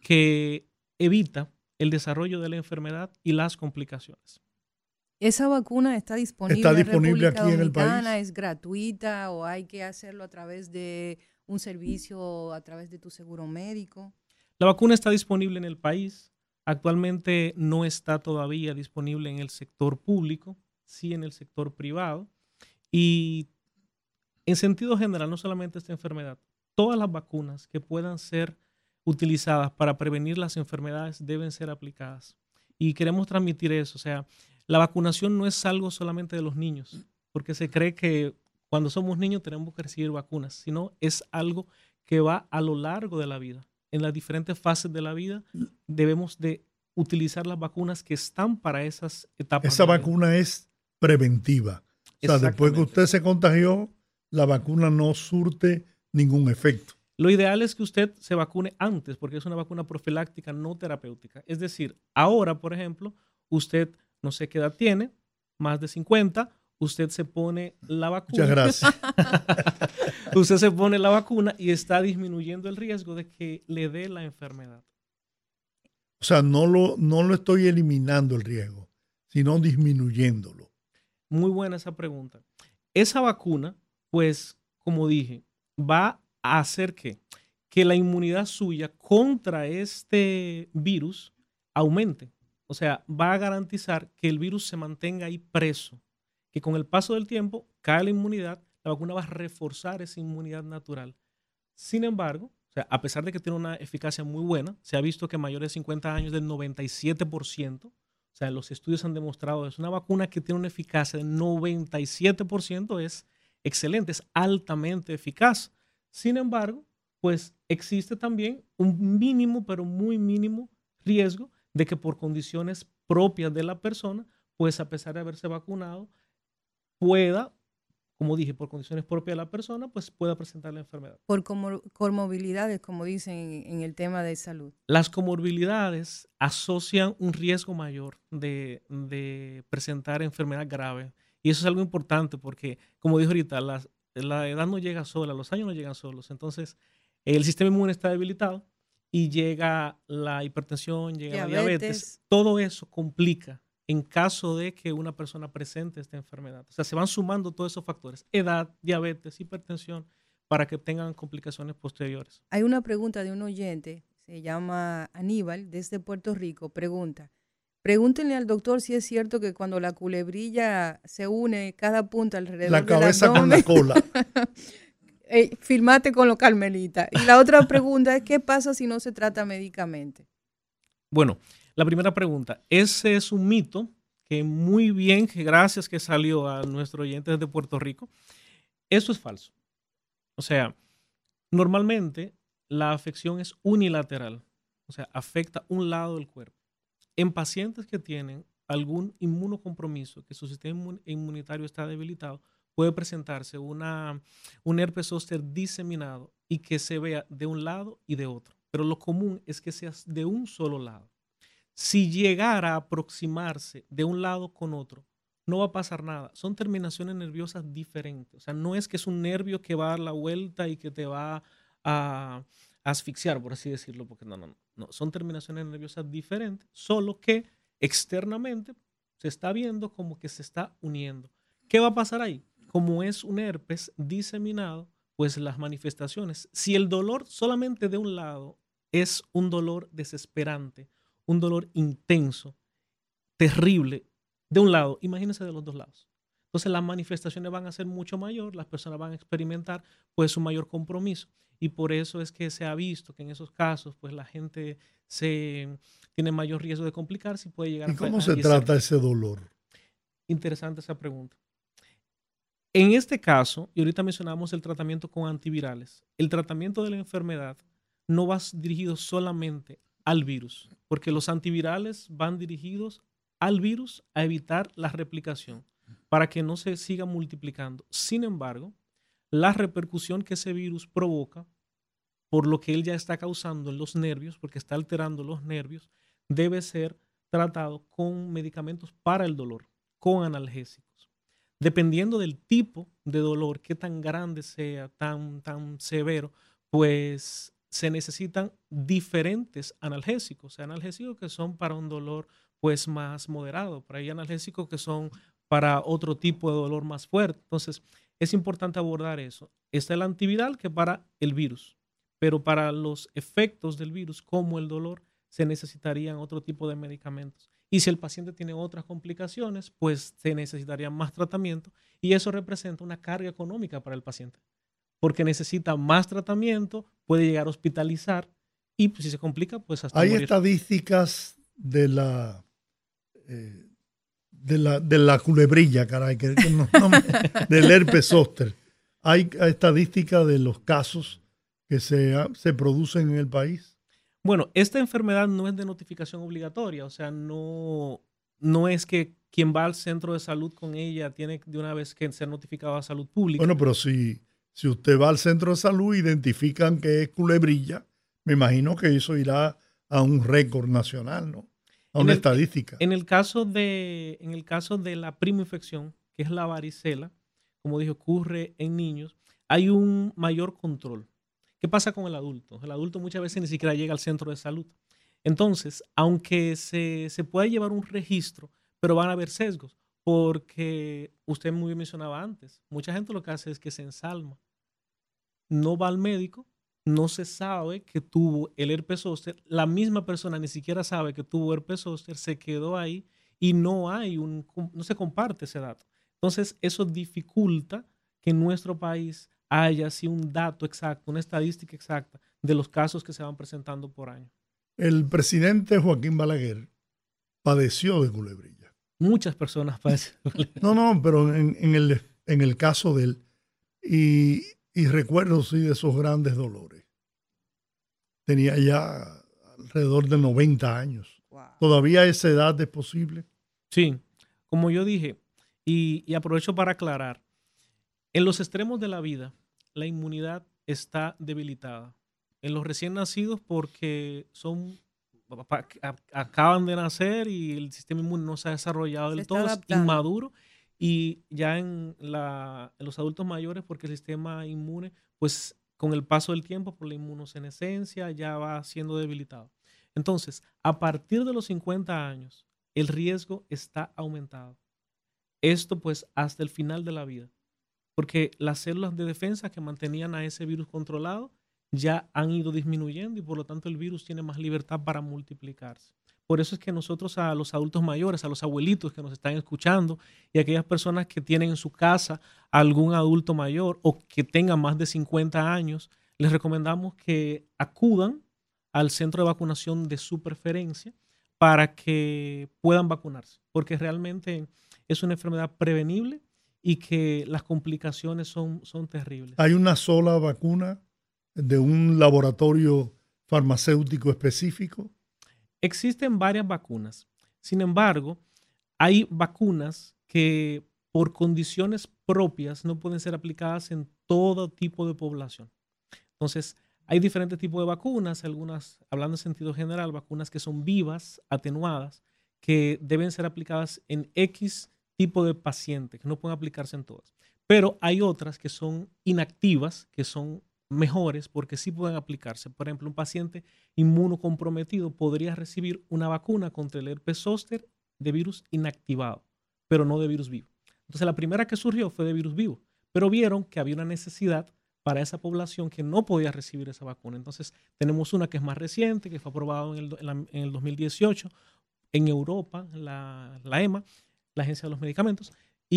[SPEAKER 6] que evita el desarrollo de la enfermedad y las complicaciones.
[SPEAKER 3] ¿Esa vacuna está disponible,
[SPEAKER 2] ¿Está disponible
[SPEAKER 3] en República
[SPEAKER 2] aquí en el
[SPEAKER 3] Dominicana?
[SPEAKER 2] país?
[SPEAKER 3] ¿Es gratuita o hay que hacerlo a través de un servicio, a través de tu seguro médico?
[SPEAKER 6] La vacuna está disponible en el país. Actualmente no está todavía disponible en el sector público, sí en el sector privado. Y en sentido general, no solamente esta enfermedad, todas las vacunas que puedan ser utilizadas para prevenir las enfermedades deben ser aplicadas. Y queremos transmitir eso, o sea, la vacunación no es algo solamente de los niños, porque se cree que cuando somos niños tenemos que recibir vacunas, sino es algo que va a lo largo de la vida. En las diferentes fases de la vida debemos de utilizar las vacunas que están para esas etapas.
[SPEAKER 2] Esa vacuna es preventiva. O sea, después que usted se contagió, la vacuna no surte ningún efecto.
[SPEAKER 6] Lo ideal es que usted se vacune antes, porque es una vacuna profiláctica no terapéutica. Es decir, ahora, por ejemplo, usted no sé qué edad tiene, más de cincuenta, usted se pone la vacuna.
[SPEAKER 2] Muchas gracias.
[SPEAKER 6] Usted se pone la vacuna y está disminuyendo el riesgo de que le dé la enfermedad.
[SPEAKER 2] O sea, no lo, no lo estoy eliminando el riesgo, sino disminuyéndolo.
[SPEAKER 6] Muy buena esa pregunta. Esa vacuna, pues, como dije, va a hacer que, que la inmunidad suya contra este virus aumente. O sea, va a garantizar que el virus se mantenga ahí preso, que con el paso del tiempo cae la inmunidad, la vacuna va a reforzar esa inmunidad natural. Sin embargo, o sea, a pesar de que tiene una eficacia muy buena, se ha visto que mayores de cincuenta años del noventa y siete por ciento, o sea, los estudios han demostrado que es una vacuna que tiene una eficacia del noventa y siete por ciento, es excelente, es altamente eficaz. Sin embargo, pues existe también un mínimo, pero muy mínimo riesgo de que por condiciones propias de la persona, pues a pesar de haberse vacunado, pueda, como dije, por condiciones propias de la persona, pues pueda presentar la enfermedad.
[SPEAKER 3] Por comor- comorbilidades, como dicen en, en el tema de salud.
[SPEAKER 6] Las comorbilidades asocian un riesgo mayor de, de presentar enfermedad grave. Y eso es algo importante porque, como dijo ahorita, las, la edad no llega sola, los años no llegan solos. Entonces, el sistema inmune está debilitado y llega la hipertensión, llega
[SPEAKER 3] Diabetes.
[SPEAKER 6] la diabetes. Todo eso complica en caso de que una persona presente esta enfermedad. O sea, se van sumando todos esos factores, edad, diabetes, hipertensión, para que tengan complicaciones posteriores.
[SPEAKER 3] Hay una pregunta de un oyente, se llama Aníbal, desde Puerto Rico, pregunta, pregúntenle al doctor si es cierto que cuando la culebrilla se une cada punta alrededor
[SPEAKER 2] La
[SPEAKER 3] del
[SPEAKER 2] cabeza con la
[SPEAKER 3] abdomen,
[SPEAKER 2] cola.
[SPEAKER 3] eh, firmate con los Carmelita. Y la otra pregunta es, ¿qué pasa si no se trata médicamente?
[SPEAKER 6] Bueno, la primera pregunta, ese es un mito que muy bien, que gracias que salió a nuestro oyente desde Puerto Rico. Eso es falso. O sea, normalmente la afección es unilateral, o sea, afecta un lado del cuerpo. En pacientes que tienen algún inmunocompromiso, que su sistema inmun- inmunitario está debilitado, puede presentarse una, un herpes zóster diseminado y que se vea de un lado y de otro. Pero lo común es que sea de un solo lado. Si llegara a aproximarse de un lado con otro, no va a pasar nada. Son terminaciones nerviosas diferentes. O sea, no es que es un nervio que va a dar la vuelta y que te va a asfixiar, por así decirlo, porque no, no, no. no. Son terminaciones nerviosas diferentes, solo que externamente se está viendo como que se está uniendo. ¿Qué va a pasar ahí? Como es un herpes diseminado, pues las manifestaciones, si el dolor solamente de un lado es un dolor desesperante, un dolor intenso, terrible, de un lado, imagínense de los dos lados. Entonces las manifestaciones van a ser mucho mayor, las personas van a experimentar pues un mayor compromiso y por eso es que se ha visto que en esos casos pues la gente se tiene mayor riesgo de complicarse y puede llegar
[SPEAKER 2] ¿Y
[SPEAKER 6] a
[SPEAKER 2] cómo
[SPEAKER 6] a
[SPEAKER 2] se
[SPEAKER 6] fallecer.
[SPEAKER 2] trata ese dolor?
[SPEAKER 6] Interesante esa pregunta. En este caso, y ahorita mencionamos el tratamiento con antivirales, el tratamiento de la enfermedad no va dirigido solamente al virus, porque los antivirales van dirigidos al virus a evitar la replicación para que no se siga multiplicando. Sin embargo, la repercusión que ese virus provoca, por lo que él ya está causando en los nervios, porque está alterando los nervios, debe ser tratado con medicamentos para el dolor, con analgésicos. Dependiendo del tipo de dolor, qué tan grande sea, tan, tan severo, pues se necesitan diferentes analgésicos. O sea, analgésicos que son para un dolor pues más moderado, pero hay analgésicos que son para otro tipo de dolor más fuerte. Entonces, es importante abordar eso. Está el antiviral que es para el virus, pero para los efectos del virus, como el dolor, se necesitarían otro tipo de medicamentos. Y si el paciente tiene otras complicaciones, pues se necesitaría más tratamiento y eso representa una carga económica para el paciente, porque necesita más tratamiento, puede llegar a hospitalizar y pues, si se complica, pues hasta
[SPEAKER 2] Hay
[SPEAKER 6] morir.
[SPEAKER 2] estadísticas de la, eh, de la de la culebrilla, caray, que, que no, no me- del herpes zóster. Hay estadísticas de los casos que se, se producen en el país.
[SPEAKER 6] Bueno, esta enfermedad no es de notificación obligatoria, o sea, no, no es que quien va al centro de salud con ella tiene de una vez que ser notificado a salud pública.
[SPEAKER 2] Bueno, pero si, Si usted va al centro de salud, identifican que es culebrilla, me imagino que eso irá a un récord nacional, ¿no? A una
[SPEAKER 6] En el,
[SPEAKER 2] estadística.
[SPEAKER 6] En el caso de, en el caso de la primoinfección, que es la varicela, como dije, ocurre en niños, hay un mayor control. ¿Qué pasa con el adulto? El adulto muchas veces ni siquiera llega al centro de salud. Entonces, aunque se, se pueda llevar un registro, pero van a haber sesgos, porque usted muy bien mencionaba antes, mucha gente lo que hace es que se ensalma. No va al médico, no se sabe que tuvo el herpes zóster, la misma persona ni siquiera sabe que tuvo herpes zóster, se quedó ahí y no hay un, no se comparte ese dato. Entonces, eso dificulta que en nuestro país haya así un dato exacto, una estadística exacta de los casos que se van presentando por año.
[SPEAKER 2] El presidente Joaquín Balaguer padeció de culebrilla.
[SPEAKER 6] Muchas personas padecen de culebrilla.
[SPEAKER 2] No, no, pero en, en, el, en el caso de él, y, y recuerdo sí de esos grandes dolores. Tenía ya alrededor de noventa años. Wow. ¿Todavía a esa edad es posible?
[SPEAKER 6] Sí, como yo dije, y, y aprovecho para aclarar, en los extremos de la vida, la inmunidad está debilitada. En los recién nacidos porque son acaban de nacer y el sistema inmune no se ha desarrollado del todo, es inmaduro. Y ya en, la, en los adultos mayores porque el sistema inmune, pues con el paso del tiempo, por la inmunosenescencia, ya va siendo debilitado. Entonces, a partir de los cincuenta años, el riesgo está aumentado. Esto pues hasta el final de la vida. Porque las células de defensa que mantenían a ese virus controlado ya han ido disminuyendo y por lo tanto el virus tiene más libertad para multiplicarse. Por eso es que nosotros a los adultos mayores, a los abuelitos que nos están escuchando y a aquellas personas que tienen en su casa algún adulto mayor o que tengan más de cincuenta años, les recomendamos que acudan al centro de vacunación de su preferencia para que puedan vacunarse, porque realmente es una enfermedad prevenible y que las complicaciones son, son terribles.
[SPEAKER 2] ¿Hay una sola vacuna de un laboratorio farmacéutico específico?
[SPEAKER 6] Existen varias vacunas. Sin embargo, hay vacunas que por condiciones propias no pueden ser aplicadas en todo tipo de población. Entonces, hay diferentes tipos de vacunas, algunas, hablando en sentido general, vacunas que son vivas, atenuadas, que deben ser aplicadas en X tipo de paciente, que no pueden aplicarse en todas. Pero hay otras que son inactivas, que son mejores porque sí pueden aplicarse. Por ejemplo, un paciente inmunocomprometido podría recibir una vacuna contra el herpes zóster de virus inactivado, pero no de virus vivo. Entonces, la primera que surgió fue de virus vivo, pero vieron que había una necesidad para esa población que no podía recibir esa vacuna. Entonces, tenemos una que es más reciente, que fue aprobada en el, en la, en el dos mil dieciocho en Europa, la, la E M A, la Agencia de los Medicamentos,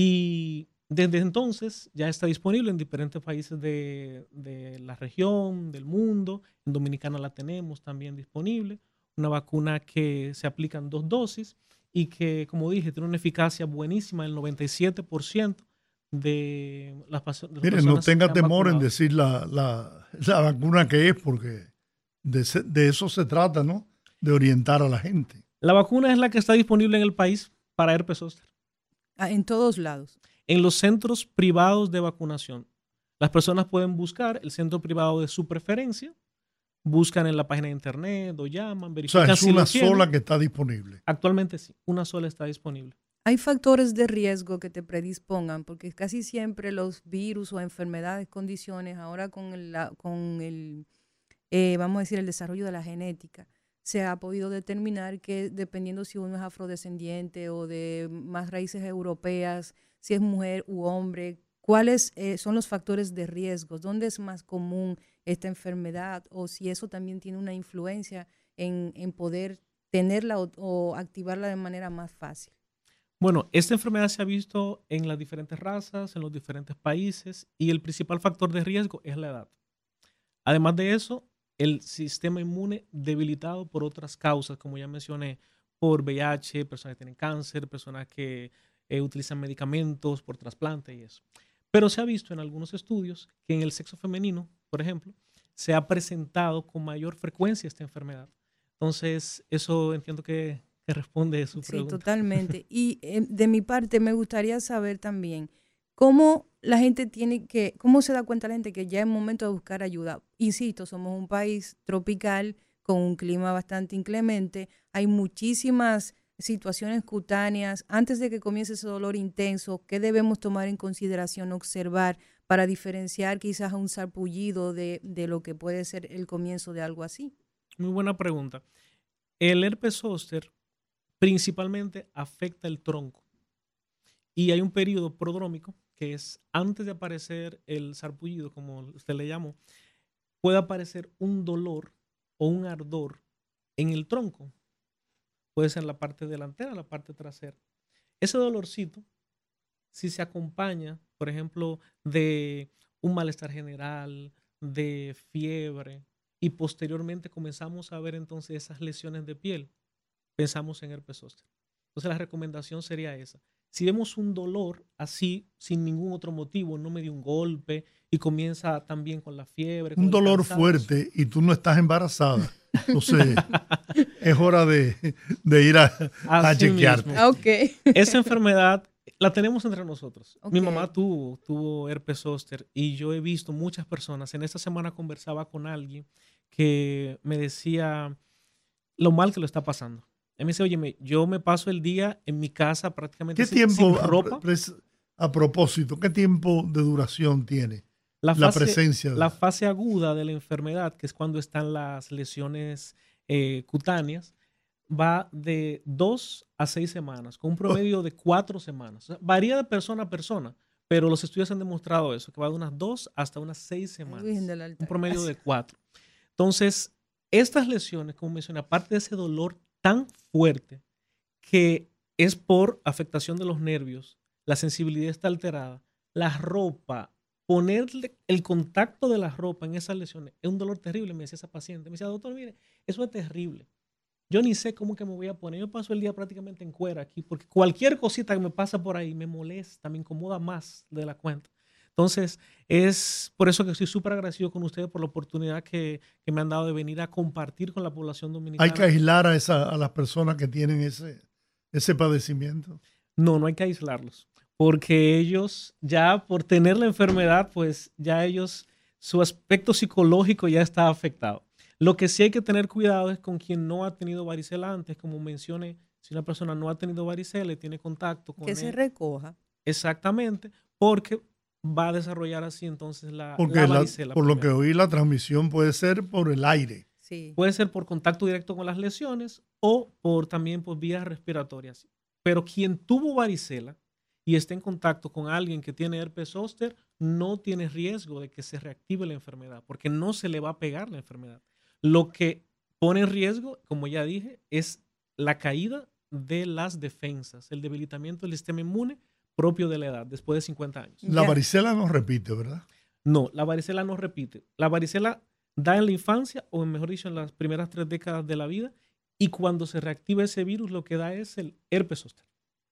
[SPEAKER 6] y desde entonces ya está disponible en diferentes países de, de la región, del mundo. En Dominicana la tenemos también disponible. Una vacuna que se aplica en dos dosis y que, como dije, tiene una eficacia buenísima, el noventa y siete por ciento de las, de las
[SPEAKER 2] Mire,
[SPEAKER 6] personas.
[SPEAKER 2] No tenga
[SPEAKER 6] que
[SPEAKER 2] temor
[SPEAKER 6] vacunado.
[SPEAKER 2] en decir la, la, la vacuna que es, porque de, de eso se trata, ¿no? De orientar a la gente.
[SPEAKER 6] La vacuna es la que está disponible en el país para herpes zóster.
[SPEAKER 3] Ah, en todos lados.
[SPEAKER 6] En los centros privados de vacunación. Las personas pueden buscar el centro privado de su preferencia, buscan en la página de internet o llaman, verifican.
[SPEAKER 2] O sea, es
[SPEAKER 6] si
[SPEAKER 2] una
[SPEAKER 6] lo tienen.
[SPEAKER 2] sola que está disponible.
[SPEAKER 6] Actualmente sí, una sola está disponible.
[SPEAKER 3] Hay factores de riesgo que te predispongan, porque casi siempre los virus o enfermedades, condiciones, ahora con el, con el eh, vamos a decir, el desarrollo de la genética, se ha podido determinar que dependiendo si uno es afrodescendiente o de más raíces europeas, si es mujer u hombre, cuáles eh, son los factores de riesgo, dónde es más común esta enfermedad o si eso también tiene una influencia en, en poder tenerla o, o activarla de manera más fácil.
[SPEAKER 6] Bueno, esta enfermedad se ha visto en las diferentes razas, en los diferentes países y el principal factor de riesgo es la edad. Además de eso, el sistema inmune debilitado por otras causas, como ya mencioné, por V I H, personas que tienen cáncer, personas que eh, utilizan medicamentos por trasplante y eso. Pero se ha visto en algunos estudios que en el sexo femenino, por ejemplo, se ha presentado con mayor frecuencia esta enfermedad. Entonces, eso entiendo que, que responde a su pregunta.
[SPEAKER 3] Sí, totalmente. Y eh, de mi parte me gustaría saber también ¿Cómo la gente tiene que, cómo se da cuenta la gente que ya es momento de buscar ayuda? Insisto, somos un país tropical con un clima bastante inclemente, hay muchísimas situaciones cutáneas. Antes de que comience ese dolor intenso, ¿qué debemos tomar en consideración, observar para diferenciar quizás un sarpullido de, de lo que puede ser el comienzo de algo así?
[SPEAKER 6] Muy buena pregunta. El herpes zóster principalmente afecta el tronco y hay un periodo prodrómico que es antes de aparecer el sarpullido, como usted le llamó, puede aparecer un dolor o un ardor en el tronco. Puede ser en la parte delantera, la parte trasera. Ese dolorcito, si se acompaña, por ejemplo, de un malestar general, de fiebre, y posteriormente comenzamos a ver entonces esas lesiones de piel, pensamos en herpes zóster. Entonces la recomendación sería esa. Si vemos un dolor así, sin ningún otro motivo, no me dio un golpe y comienza también con la fiebre.
[SPEAKER 2] Un dolor
[SPEAKER 6] cansancio,
[SPEAKER 2] fuerte y tú no estás embarazada. Entonces es hora de, de ir a, a chequearte.
[SPEAKER 3] Okay.
[SPEAKER 6] Esa enfermedad la tenemos entre nosotros.
[SPEAKER 3] Okay.
[SPEAKER 6] Mi mamá tuvo, tuvo herpes zóster y yo he visto muchas personas. En esta semana conversaba con alguien que me decía lo mal que lo está pasando. Él me dice, oye, yo me paso el día en mi casa prácticamente
[SPEAKER 2] ¿Qué
[SPEAKER 6] sin,
[SPEAKER 2] tiempo,
[SPEAKER 6] sin ropa.
[SPEAKER 2] A, a propósito, qué tiempo de duración tiene
[SPEAKER 6] la,
[SPEAKER 2] la
[SPEAKER 6] fase,
[SPEAKER 2] presencia? De...
[SPEAKER 6] La fase aguda de la enfermedad, que es cuando están las lesiones eh, cutáneas, va de dos a seis semanas, con un promedio de cuatro semanas. O sea, varía de persona a persona, pero los estudios han demostrado eso, que va de unas dos hasta unas seis semanas. Un promedio de cuatro. Entonces, estas lesiones, como mencioné, aparte de ese dolor tan fuerte que es por afectación de los nervios, la sensibilidad está alterada, la ropa, ponerle el contacto de la ropa en esas lesiones es un dolor terrible, me decía esa paciente. Me decía, doctor, mire, eso es terrible. Yo ni sé cómo que me voy a poner. Yo paso el día prácticamente en cuera aquí porque cualquier cosita que me pasa por ahí me molesta, me incomoda más de la cuenta. Entonces, es por eso que estoy súper agradecido con ustedes por la oportunidad que, que me han dado de venir a compartir con la población dominicana.
[SPEAKER 2] ¿Hay que aislar a, esa, a las personas que tienen ese, ese padecimiento?
[SPEAKER 6] No, no hay que aislarlos, porque ellos ya por tener la enfermedad, pues ya ellos, su aspecto psicológico ya está afectado. Lo que sí hay que tener cuidado es con quien no ha tenido varicela antes, como mencioné, si una persona no ha tenido varicela y tiene contacto con
[SPEAKER 3] que
[SPEAKER 6] él.
[SPEAKER 3] se recoja.
[SPEAKER 6] Exactamente, porque va a desarrollar así entonces la,
[SPEAKER 2] porque
[SPEAKER 6] la
[SPEAKER 2] la,
[SPEAKER 6] varicela.
[SPEAKER 2] por
[SPEAKER 6] primero.
[SPEAKER 2] lo que oí, la transmisión puede ser por el aire.
[SPEAKER 3] Sí.
[SPEAKER 6] Puede ser por contacto directo con las lesiones o por también por vías respiratorias. Pero quien tuvo varicela y está en contacto con alguien que tiene herpes zóster, no tiene riesgo de que se reactive la enfermedad, porque no se le va a pegar la enfermedad. Lo que pone en riesgo, como ya dije, es la caída de las defensas, el debilitamiento del sistema inmune propio de la edad, después de cincuenta años.
[SPEAKER 2] La varicela no repite, ¿verdad?
[SPEAKER 6] No, la varicela no repite. La varicela da en la infancia, o mejor dicho, en las primeras tres décadas de la vida, y cuando se reactiva ese virus, lo que da es el herpes zóster,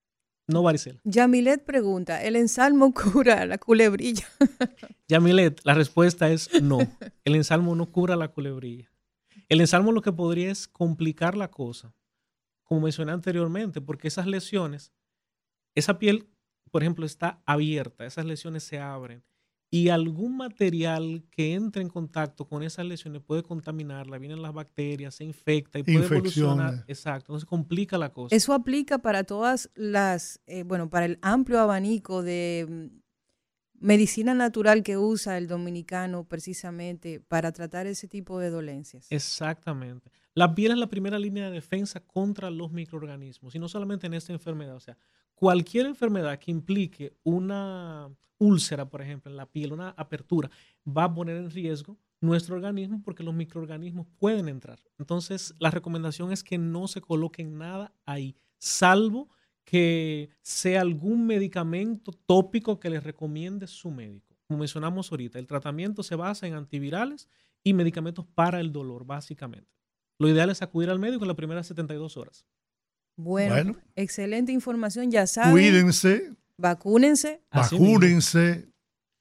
[SPEAKER 6] no varicela.
[SPEAKER 3] Yamilet pregunta, ¿el ensalmo cura la culebrilla?
[SPEAKER 6] Yamilet, la respuesta es no. El ensalmo no cura la culebrilla. El ensalmo lo que podría es complicar la cosa, como mencioné anteriormente, porque esas lesiones, esa piel, por ejemplo, está abierta, esas lesiones se abren y algún material que entre en contacto con esas lesiones puede contaminarla, vienen las bacterias, se infecta y puede evolucionar. Exacto, entonces complica la cosa.
[SPEAKER 3] Eso aplica para todas las, eh, bueno, para el amplio abanico de medicina natural que usa el dominicano precisamente para tratar ese tipo de dolencias.
[SPEAKER 6] Exactamente. La piel es la primera línea de defensa contra los microorganismos y no solamente en esta enfermedad, o sea, cualquier enfermedad que implique una úlcera, por ejemplo, en la piel, una apertura, va a poner en riesgo nuestro organismo porque los microorganismos pueden entrar. Entonces, la recomendación es que no se coloque nada ahí, salvo que sea algún medicamento tópico que les recomiende su médico. Como mencionamos ahorita, el tratamiento se basa en antivirales y medicamentos para el dolor, básicamente. Lo ideal es acudir al médico en las primeras setenta y dos horas.
[SPEAKER 3] Bueno,
[SPEAKER 2] Bueno.
[SPEAKER 3] excelente información, ya saben.
[SPEAKER 2] Cuídense,
[SPEAKER 3] Vacúnense,
[SPEAKER 6] Así
[SPEAKER 2] vacúnense,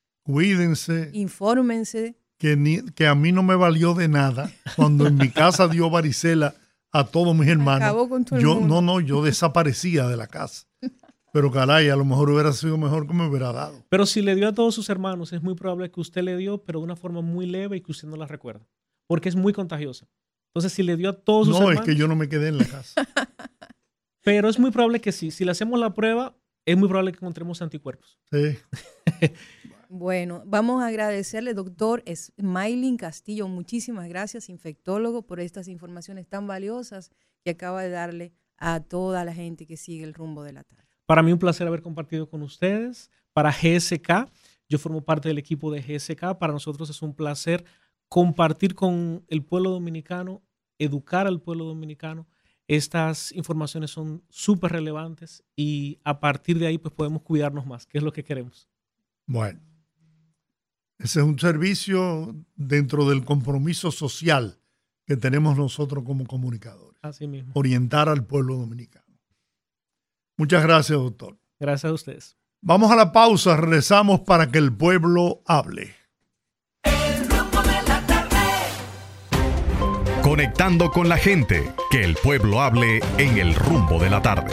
[SPEAKER 2] cuídense.
[SPEAKER 3] infórmense.
[SPEAKER 2] Que, ni, que a mí no me valió de nada cuando en mi casa dio varicela a todos mis hermanos.
[SPEAKER 3] Acabó con todo el
[SPEAKER 2] yo
[SPEAKER 3] mundo.
[SPEAKER 2] no, no, yo desaparecía de la casa. Pero caray, a lo mejor hubiera sido mejor que me hubiera dado.
[SPEAKER 6] Pero si le dio a todos sus hermanos, es muy probable que usted le dio, pero de una forma muy leve y que usted no la recuerda. Porque es muy contagiosa. Entonces, si le dio a todos sus
[SPEAKER 2] No,
[SPEAKER 6] hermanos...
[SPEAKER 2] es que yo no me quedé en la casa.
[SPEAKER 6] Pero es muy probable que sí. Si le hacemos la prueba, es muy probable que encontremos anticuerpos.
[SPEAKER 2] Sí.
[SPEAKER 3] Bueno, vamos a agradecerle, doctor Smiling Castillo. Muchísimas gracias, infectólogo, por estas informaciones tan valiosas que acaba de darle a toda la gente que sigue el rumbo de la tarde.
[SPEAKER 6] Para mí un placer haber compartido con ustedes. Para G S K, yo formo parte del equipo de G S K. Para nosotros es un placer compartir con el pueblo dominicano, educar al pueblo dominicano. Estas informaciones son súper relevantes y a partir de ahí pues podemos cuidarnos más, que es lo que queremos.
[SPEAKER 2] Bueno, ese es un servicio dentro del compromiso social que tenemos nosotros como comunicadores.
[SPEAKER 6] Así mismo.
[SPEAKER 2] Orientar al pueblo dominicano. Muchas gracias, doctor.
[SPEAKER 6] Gracias a ustedes.
[SPEAKER 2] Vamos a la pausa, regresamos para que el pueblo hable.
[SPEAKER 5] El rumbo de la tarde.
[SPEAKER 1] Conectando con la gente, que el pueblo hable en el rumbo de la tarde.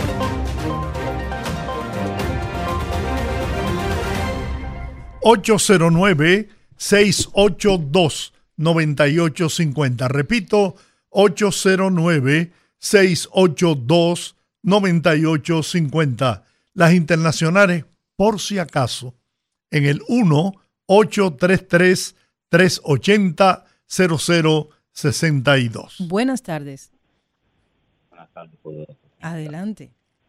[SPEAKER 2] ocho cero nueve, seis ocho dos, nueve ocho cinco cero. Repito, ocho cero nueve, seis ocho dos, nueve ocho cinco cero. Las internacionales, por si acaso, en el uno ocho tres tres, tres ocho cero, cero cero seis dos.
[SPEAKER 3] Buenas tardes.
[SPEAKER 7] Buenas tardes, poderosos.
[SPEAKER 3] Adelante.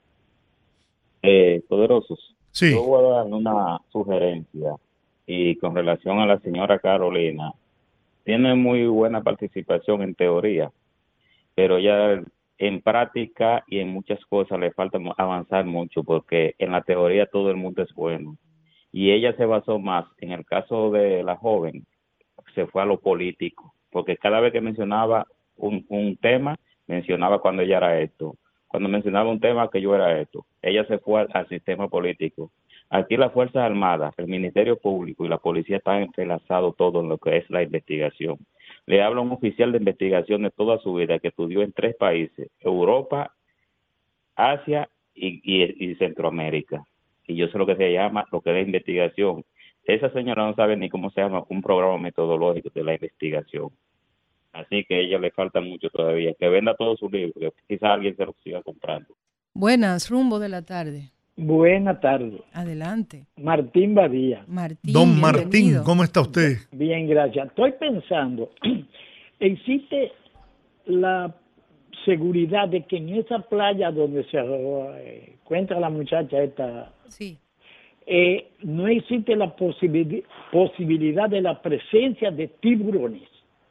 [SPEAKER 7] Eh, poderosos,
[SPEAKER 2] Sí.
[SPEAKER 7] yo voy a dar una sugerencia y con relación a la señora Carolina, tiene muy buena participación en teoría, pero ya en práctica y en muchas cosas le falta avanzar mucho porque en la teoría todo el mundo es bueno y ella se basó más en el caso de la joven, se fue a lo político, porque cada vez que mencionaba un, un tema, mencionaba cuando ella era esto, cuando mencionaba un tema que yo era esto, ella se fue al, al sistema político. Aquí las Fuerzas Armadas, el Ministerio Público y la Policía están entrelazados todo en lo que es la investigación. Le habla un oficial de investigación de toda su vida que estudió en tres países, Europa, Asia y, y, y Centroamérica. Y yo sé lo que se llama, lo que es investigación. Esa señora no sabe ni cómo se llama un programa metodológico de la investigación. Así que a ella le falta mucho todavía. Que venda todos sus libros, que quizás alguien se los siga comprando.
[SPEAKER 3] Buenas, rumbo de la tarde.
[SPEAKER 8] Buenas tardes.
[SPEAKER 3] Adelante.
[SPEAKER 8] Martín Badía.
[SPEAKER 3] Martín,
[SPEAKER 2] Don Martín,
[SPEAKER 3] bienvenido.
[SPEAKER 2] ¿cómo está usted?
[SPEAKER 8] Bien, gracias. Estoy pensando, existe la seguridad de que en esa playa donde se eh, encuentra la muchacha esta,
[SPEAKER 3] Sí.
[SPEAKER 8] eh, no existe la posibil- posibilidad de la presencia de tiburones.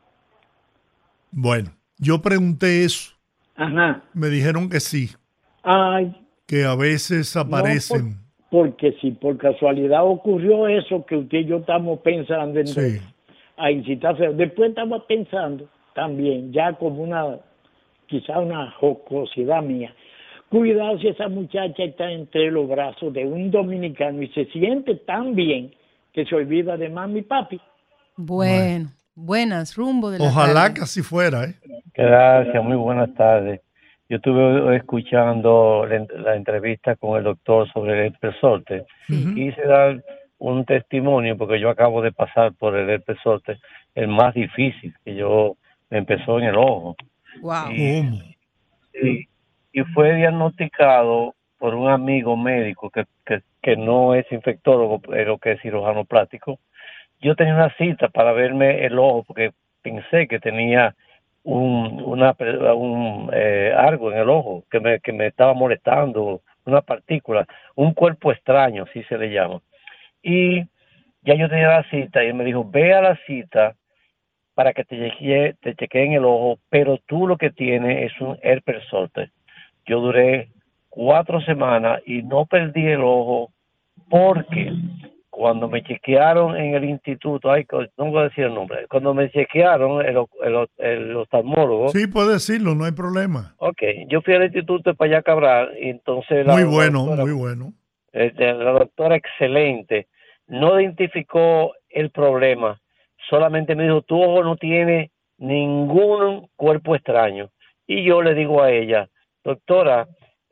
[SPEAKER 2] Bueno, yo pregunté eso.
[SPEAKER 8] Ajá.
[SPEAKER 2] Me dijeron que sí,
[SPEAKER 8] Ay,
[SPEAKER 2] que a veces aparecen.
[SPEAKER 8] no, por- porque si por casualidad ocurrió eso que usted y yo estamos pensando en
[SPEAKER 2] Sí.
[SPEAKER 8] a incitarse. Después estaba pensando también, ya como una, quizá una jocosidad mía, cuidado si esa muchacha está entre los brazos de un dominicano y se siente tan bien que se olvida de mami y papi.
[SPEAKER 3] Bueno, buenas, rumbo de la
[SPEAKER 2] Ojalá
[SPEAKER 3] tarde.
[SPEAKER 2] que así fuera, ¿eh?
[SPEAKER 9] Gracias, muy buenas tardes. Yo estuve escuchando la, la entrevista con el doctor sobre el herpes zóster.
[SPEAKER 3] Sí.
[SPEAKER 9] Quise dar un testimonio porque yo acabo de pasar por el herpes zóster, el más difícil, que yo me empezó en el ojo.
[SPEAKER 3] Wow.
[SPEAKER 2] ¿Cómo?
[SPEAKER 9] Sí, y fue diagnosticado por un amigo médico que, que, que no es infectólogo, pero que es cirujano plástico. Yo tenía una cita para verme el ojo porque pensé que tenía un, una, un eh, algo en el ojo que me, que me estaba molestando, una partícula, un cuerpo extraño, así se le llama. Y ya yo tenía la cita y él me dijo, ve a la cita para que te chequee, te chequeen el ojo, pero tú lo que tienes es un herpes zóster. Yo duré cuatro semanas y no perdí el ojo porque cuando me chequearon en el instituto, ay, no voy a decir el nombre, cuando me chequearon el, el, el oftalmólogo.
[SPEAKER 2] Sí, puede decirlo, no hay problema.
[SPEAKER 9] Ok, yo fui al instituto de Payá Cabral y entonces... La,
[SPEAKER 2] Muy bueno,
[SPEAKER 9] la doctora,
[SPEAKER 2] muy bueno.
[SPEAKER 9] La doctora excelente no identificó el problema, solamente me dijo, tu ojo no tiene ningún cuerpo extraño. Y yo le digo a ella, doctora,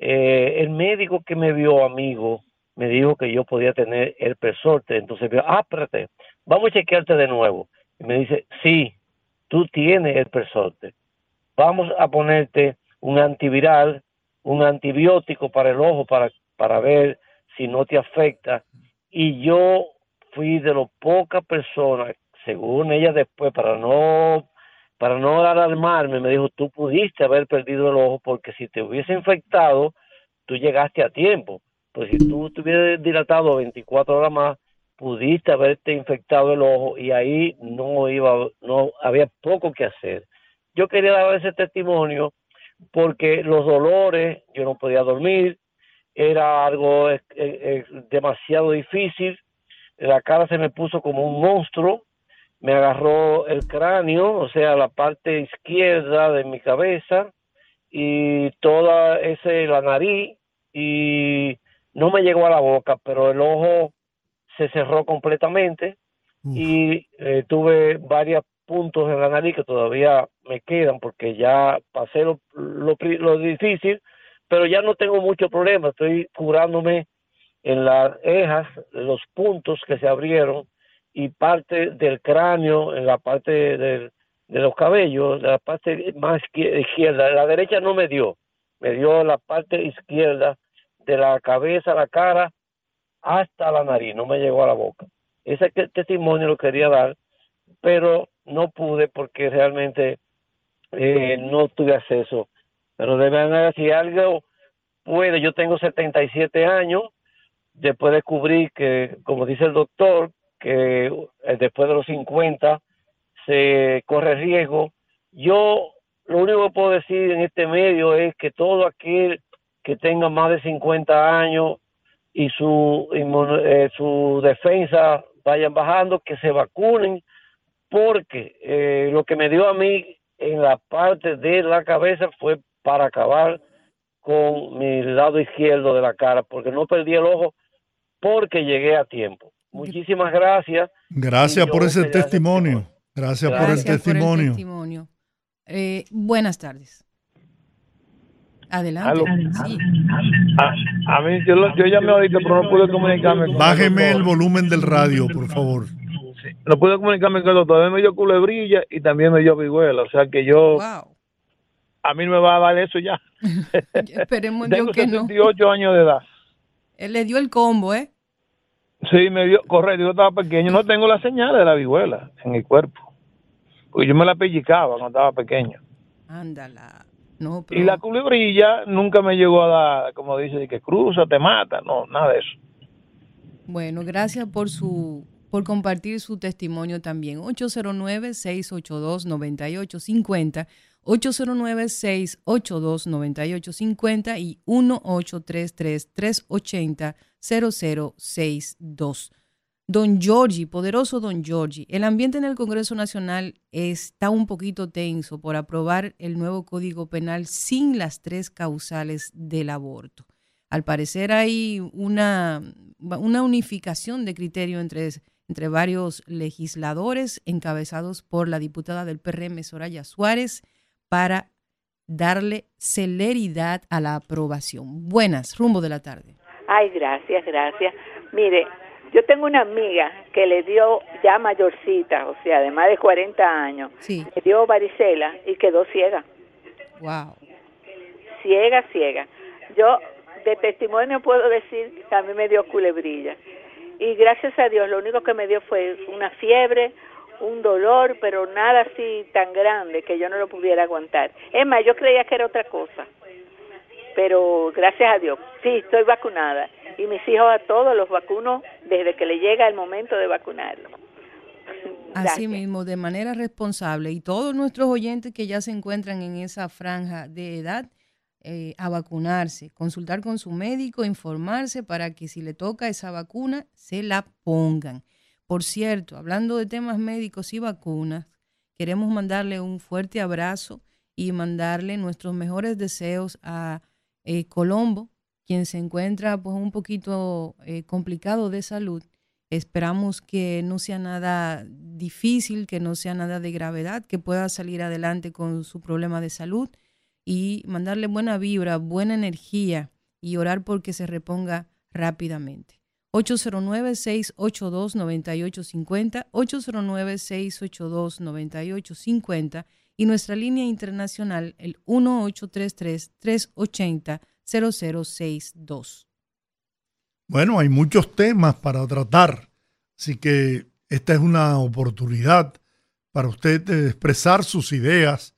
[SPEAKER 9] eh, el médico que me vio, amigo, me dijo que yo podía tener herpes zóster. Entonces, ah, espérate, vamos a chequearte de nuevo. Y me dice, sí, tú tienes herpes zóster. Vamos a ponerte un antiviral, un antibiótico para el ojo, para, para ver si no te afecta. Y yo fui de las pocas personas, según ella después, para no para no alarmarme, me dijo, tú pudiste haber perdido el ojo porque si te hubiese infectado, tú llegaste a tiempo. Pues si tú te hubieras dilatado veinticuatro horas más, pudiste haberte infectado el ojo y ahí no iba, no había poco que hacer. Yo quería dar ese testimonio porque los dolores, yo no podía dormir, era algo eh, eh, demasiado difícil, la cara se me puso como un monstruo, me agarró el cráneo, o sea, la parte izquierda de mi cabeza y toda ese la nariz y no me llegó a la boca, pero el ojo se cerró completamente. Uf. Y eh, tuve varios puntos en la nariz que todavía me quedan porque ya pasé lo, lo, lo difícil, pero ya no tengo mucho problema, estoy curándome en las cejas, los puntos que se abrieron y parte del cráneo, en la parte del, de los cabellos, de la parte más izquierda. La derecha no me dio, me dio la parte izquierda de la cabeza, la cara, hasta la nariz, no me llegó a la boca. Ese testimonio lo quería dar, pero no pude porque realmente eh, no tuve acceso. Pero de verdad, si algo puede, yo tengo setenta y siete años, después descubrí que, como dice el doctor, que después de los cincuenta se corre riesgo. Yo lo único que puedo decir en este medio es que todo aquel que tenga más de cincuenta años y su, eh, su defensa vayan bajando, que se vacunen, porque eh, lo que me dio a mí en la parte de la cabeza fue para acabar con mi lado izquierdo de la cara, porque no perdí el ojo porque llegué a tiempo. Muchísimas gracias.
[SPEAKER 2] Gracias por ese testimonio. Gracias, gracias por el testimonio. Por el testimonio.
[SPEAKER 3] Eh, buenas tardes. Adelante. Sí.
[SPEAKER 10] A, a mí, yo, yo llamé ahorita, pero no pude comunicarme con
[SPEAKER 2] Bájeme el, el volumen del radio, por favor.
[SPEAKER 10] Sí. No pude comunicarme con el doctor. A mí me dio culebrilla y también me dio vihuela. O sea que yo...
[SPEAKER 3] Wow.
[SPEAKER 10] A mí no me va a dar eso ya.
[SPEAKER 3] Esperemos
[SPEAKER 10] Tengo
[SPEAKER 3] que
[SPEAKER 10] sesenta y ocho
[SPEAKER 3] no.
[SPEAKER 10] años de edad.
[SPEAKER 3] Él le dio el combo, ¿eh?
[SPEAKER 10] Sí, me dio, correcto, yo estaba pequeño, no tengo la señal de la vihuela en el cuerpo, porque yo me la pellizcaba cuando estaba pequeño.
[SPEAKER 3] Ándala. No, pero...
[SPEAKER 10] Y la culebrilla nunca me llegó a dar, como dice, que cruza, te mata, no, nada de eso.
[SPEAKER 3] Bueno, gracias por su por compartir su testimonio también. ocho cero nueve, seis ocho dos, nueve ocho cinco cero, ocho cero nueve, seis ocho dos, nueve ocho cinco cero y uno ocho tres tres, tres ocho cero, cero cero seis dos. Don Giorgi, poderoso Don Giorgi, el ambiente en el Congreso Nacional está un poquito tenso por aprobar el nuevo Código Penal sin las tres causales del aborto. Al parecer hay una, una unificación de criterio entre, entre varios legisladores encabezados por la diputada del P R M, Soraya Suárez, para darle celeridad a la aprobación. Buenas, rumbo de la tarde.
[SPEAKER 11] Ay, gracias, gracias. Mire, yo tengo una amiga que le dio ya mayorcita, o sea, de más de cuarenta años,
[SPEAKER 3] sí.
[SPEAKER 11] Le dio varicela y quedó ciega.
[SPEAKER 3] Wow.
[SPEAKER 11] Ciega, ciega. Yo de testimonio puedo decir que a mí me dio culebrilla. Y gracias a Dios, lo único que me dio fue una fiebre, un dolor, pero nada así tan grande que yo no lo pudiera aguantar. Es más, yo creía que era otra cosa. Pero gracias a Dios, sí, estoy vacunada. Y mis hijos a todos los vacuno desde que le llega el momento de vacunarlos.
[SPEAKER 3] Así mismo, de manera responsable. Y todos nuestros oyentes que ya se encuentran en esa franja de edad, eh, a vacunarse, consultar con su médico, informarse para que si le toca esa vacuna, se la pongan. Por cierto, hablando de temas médicos y vacunas, queremos mandarle un fuerte abrazo y mandarle nuestros mejores deseos a eh, Colombo, quien se encuentra pues un poquito eh, complicado de salud. Esperamos que no sea nada difícil, que no sea nada de gravedad, que pueda salir adelante con su problema de salud y mandarle buena vibra, buena energía y orar porque se reponga rápidamente. ocho cero nueve, seis ocho dos, nueve ocho cinco cero, ocho cero nueve, seis ocho dos, nueve ocho cinco cero y nuestra línea internacional, el uno ocho tres tres, tres ocho cero, cero cero seis dos.
[SPEAKER 2] Bueno, hay muchos temas para tratar, así que esta es una oportunidad para usted de expresar sus ideas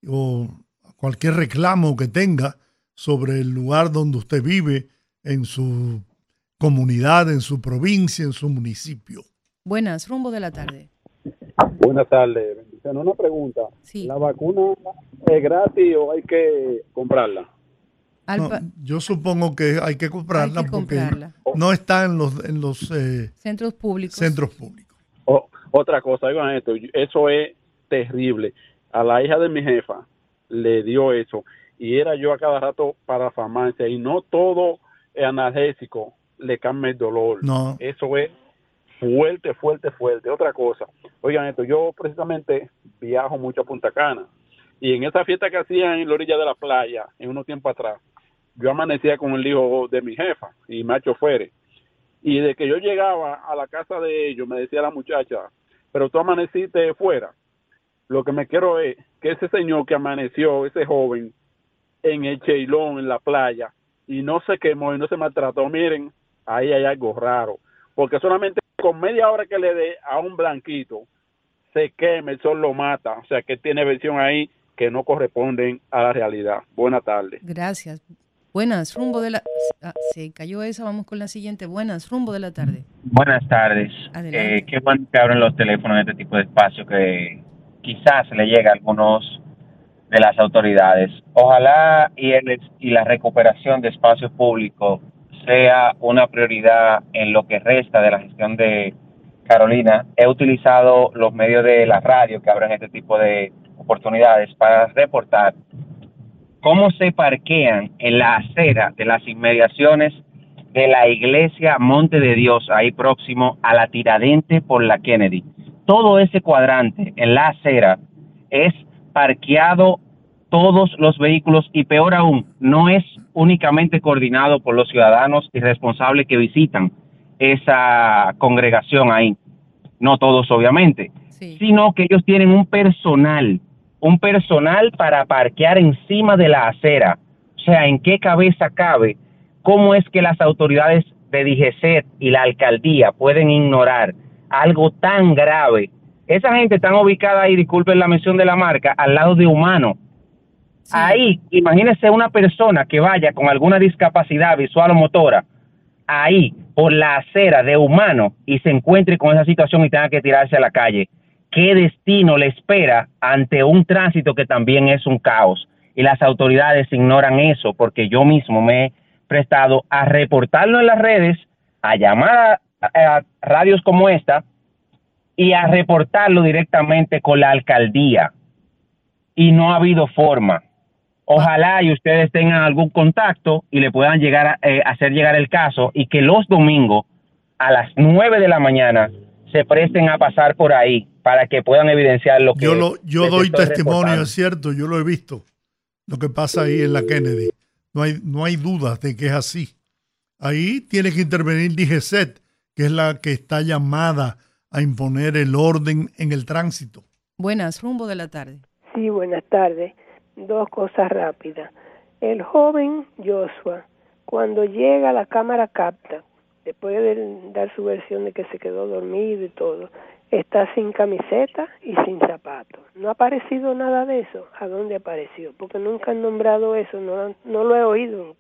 [SPEAKER 2] o cualquier reclamo que tenga sobre el lugar donde usted vive, en su comunidad, en su provincia, en su municipio.
[SPEAKER 3] Buenas, rumbo de la tarde.
[SPEAKER 12] Buenas tardes, bendiciones. Una pregunta.
[SPEAKER 3] Sí.
[SPEAKER 12] ¿La vacuna es gratis o hay que comprarla?
[SPEAKER 2] No, yo supongo que hay que comprarla,
[SPEAKER 3] Hay que
[SPEAKER 2] porque
[SPEAKER 3] comprarla.
[SPEAKER 2] no está en los, en los eh,
[SPEAKER 3] Centros públicos.
[SPEAKER 2] centros públicos.
[SPEAKER 12] O- otra cosa, oigan esto, eso es terrible. A la hija de mi jefa le dio eso y era yo a cada rato para la farmacia y no todo analgésico le cambia el dolor.
[SPEAKER 2] No.
[SPEAKER 12] Eso es fuerte, fuerte, fuerte. Otra cosa, oigan esto, yo precisamente viajo mucho a Punta Cana y en esa fiesta que hacían en la orilla de la playa, en unos tiempos atrás, yo amanecía con el hijo de mi jefa y macho fuere. Y de que yo llegaba a la casa de ellos, me decía la muchacha, pero tú amaneciste fuera. Lo que me quiero es que ese señor que amaneció, ese joven, en el Cheilón, en la playa, y no se quemó y no se maltrató, miren, ahí hay algo raro. Porque solamente con media hora que le dé a un blanquito, se quema, el sol lo mata. O sea que tiene versión ahí que no corresponden a la realidad. Buenas tardes.
[SPEAKER 3] Gracias. Buenas, rumbo de la... Ah, se cayó esa, vamos con la siguiente. Buenas, rumbo de la tarde.
[SPEAKER 13] Buenas tardes.
[SPEAKER 3] Adelante.
[SPEAKER 13] Eh, qué bueno que abren los teléfonos en este tipo de espacio que quizás le llega a algunos de las autoridades. Ojalá y, el, y la recuperación de espacios públicos sea una prioridad en lo que resta de la gestión de Carolina. He utilizado los medios de la radio que abren este tipo de oportunidades para reportar cómo se parquean en la acera de las inmediaciones de la iglesia Monte de Dios, ahí próximo a la Tiradentes por la Kennedy. Todo ese cuadrante en la acera es parqueado todos los vehículos y peor aún, no es únicamente coordinado por los ciudadanos y responsables que visitan esa congregación ahí, no todos obviamente, sí, sino que ellos tienen un personal, un personal para parquear encima de la acera. O sea, ¿en qué cabeza cabe? ¿Cómo es que las autoridades de D G C E T y la alcaldía pueden ignorar algo tan grave? Esa gente está ubicada ahí, disculpen la mención de la marca, al lado de Humano. Sí. Ahí, imagínese una persona que vaya con alguna discapacidad visual o motora, ahí, por la acera de Humano, y se encuentre con esa situación y tenga que tirarse a la calle. ¿Qué destino le espera ante un tránsito que también es un caos? Y las autoridades ignoran eso, porque yo mismo me he prestado a reportarlo en las redes, a llamar a, a, a radios como esta y a reportarlo directamente con la alcaldía. Y no ha habido forma. Ojalá y ustedes tengan algún contacto y le puedan llegar a eh, hacer llegar el caso y que los domingos a las nueve de la mañana se presten a pasar por ahí para que puedan evidenciar lo que
[SPEAKER 2] yo lo, yo doy testimonio,
[SPEAKER 13] reportando.
[SPEAKER 2] Es cierto, yo lo he visto, lo que pasa ahí en la Kennedy. No hay, no hay dudas de que es así. Ahí tiene que intervenir D G C E T, que es la que está llamada a imponer el orden en el tránsito.
[SPEAKER 3] Buenas, rumbo de la tarde.
[SPEAKER 14] Sí, buenas tardes. Dos cosas rápidas. El joven Joshua, cuando llega, la cámara capta, después de dar su versión de que se quedó dormido y todo, está sin camiseta y sin zapatos. No ha aparecido nada de eso. ¿A dónde apareció? Porque nunca han nombrado eso, no, no lo he oído.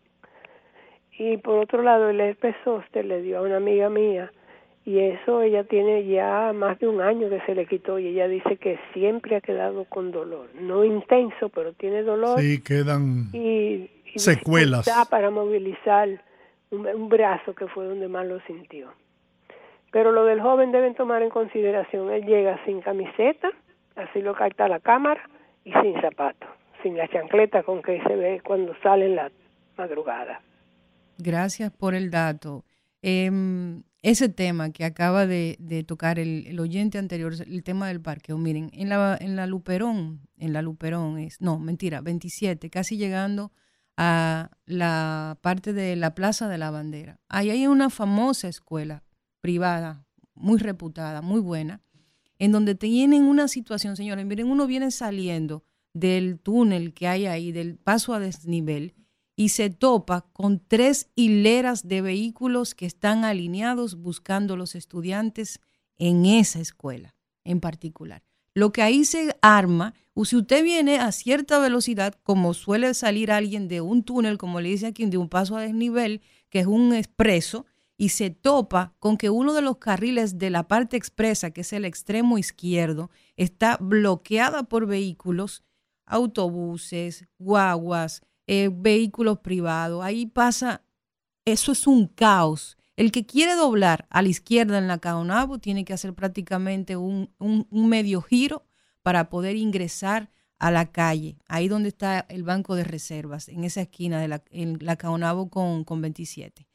[SPEAKER 14] Y por otro lado, el herpes zóster le dio a una amiga mía, y eso ella tiene ya más de un año que se le quitó, y ella dice que siempre ha quedado con dolor. No intenso, pero tiene dolor.
[SPEAKER 2] Sí, quedan
[SPEAKER 14] y, y
[SPEAKER 2] secuelas.
[SPEAKER 14] Para movilizar un, un brazo, que fue donde más lo sintió. Pero lo del joven deben tomar en consideración, él llega sin camiseta, así lo capta la cámara, y sin zapatos, sin la chancleta con que se ve cuando sale en la madrugada.
[SPEAKER 3] Gracias por el dato. Eh, ese tema que acaba de, de tocar el, el oyente anterior, el tema del parqueo, miren, en la, en la Luperón, en la Luperón es, no, mentira, veintisiete, casi llegando a la parte de la Plaza de la Bandera. Ahí hay una famosa escuela privada, muy reputada, muy buena, en donde tienen una situación, señores, miren, uno viene saliendo del túnel que hay ahí, del paso a desnivel, y se topa con tres hileras de vehículos que están alineados buscando los estudiantes en esa escuela en particular. Lo que ahí se arma, o si usted viene a cierta velocidad, como suele salir alguien de un túnel, como le dice aquí, de un paso a desnivel, que es un expreso, y se topa con que uno de los carriles de la parte expresa, que es el extremo izquierdo, está bloqueada por vehículos, autobuses, guaguas, eh, vehículos privados. Ahí pasa, eso es un caos. El que quiere doblar a la izquierda en la Caonabo tiene que hacer prácticamente un, un, un medio giro para poder ingresar a la calle, ahí donde está el banco de reservas, en esa esquina de la, en la Caonabo con, con veintisiete.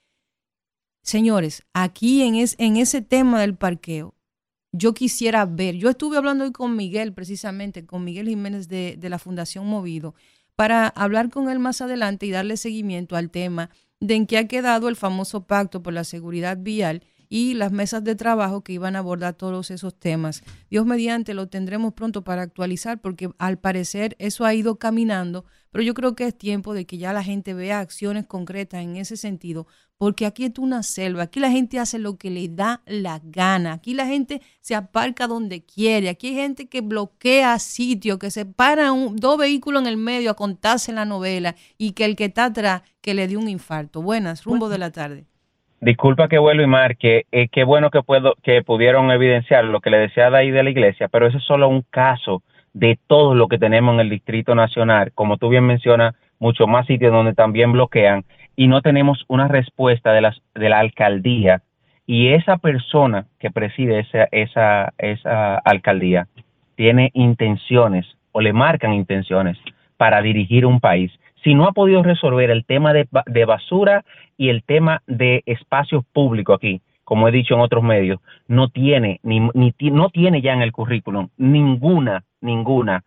[SPEAKER 3] Señores, aquí en, es, en ese tema del parqueo, yo quisiera ver, yo estuve hablando hoy con Miguel, precisamente, con Miguel Jiménez de, de la Fundación Movido, para hablar con él más adelante y darle seguimiento al tema de en qué ha quedado el famoso pacto por la seguridad vial y las mesas de trabajo que iban a abordar todos esos temas. Dios mediante lo tendremos pronto para actualizar, porque al parecer eso ha ido caminando, pero yo creo que es tiempo de que ya la gente vea acciones concretas en ese sentido, porque aquí es una selva, aquí la gente hace lo que le da la gana, aquí la gente se aparca donde quiere, aquí hay gente que bloquea sitios, que se paran un, dos vehículos en el medio a contarse la novela y que el que está atrás que le dio un infarto. Buenas, rumbo de la tarde.
[SPEAKER 13] Disculpa que vuelvo y marque, eh, qué bueno que puedo que pudieron evidenciar lo que le decía de ahí de la iglesia, pero eso es solo un caso de todo lo que tenemos en el Distrito Nacional. Como tú bien mencionas, muchos más sitios donde también bloquean y no tenemos una respuesta de, las, de la alcaldía. Y esa persona que preside esa, esa, esa alcaldía tiene intenciones o le marcan intenciones para dirigir un país. Si no ha podido resolver el tema de, de basura y el tema de espacios públicos aquí, como he dicho en otros medios, no tiene ni, ni no tiene ya en el currículum ninguna ninguna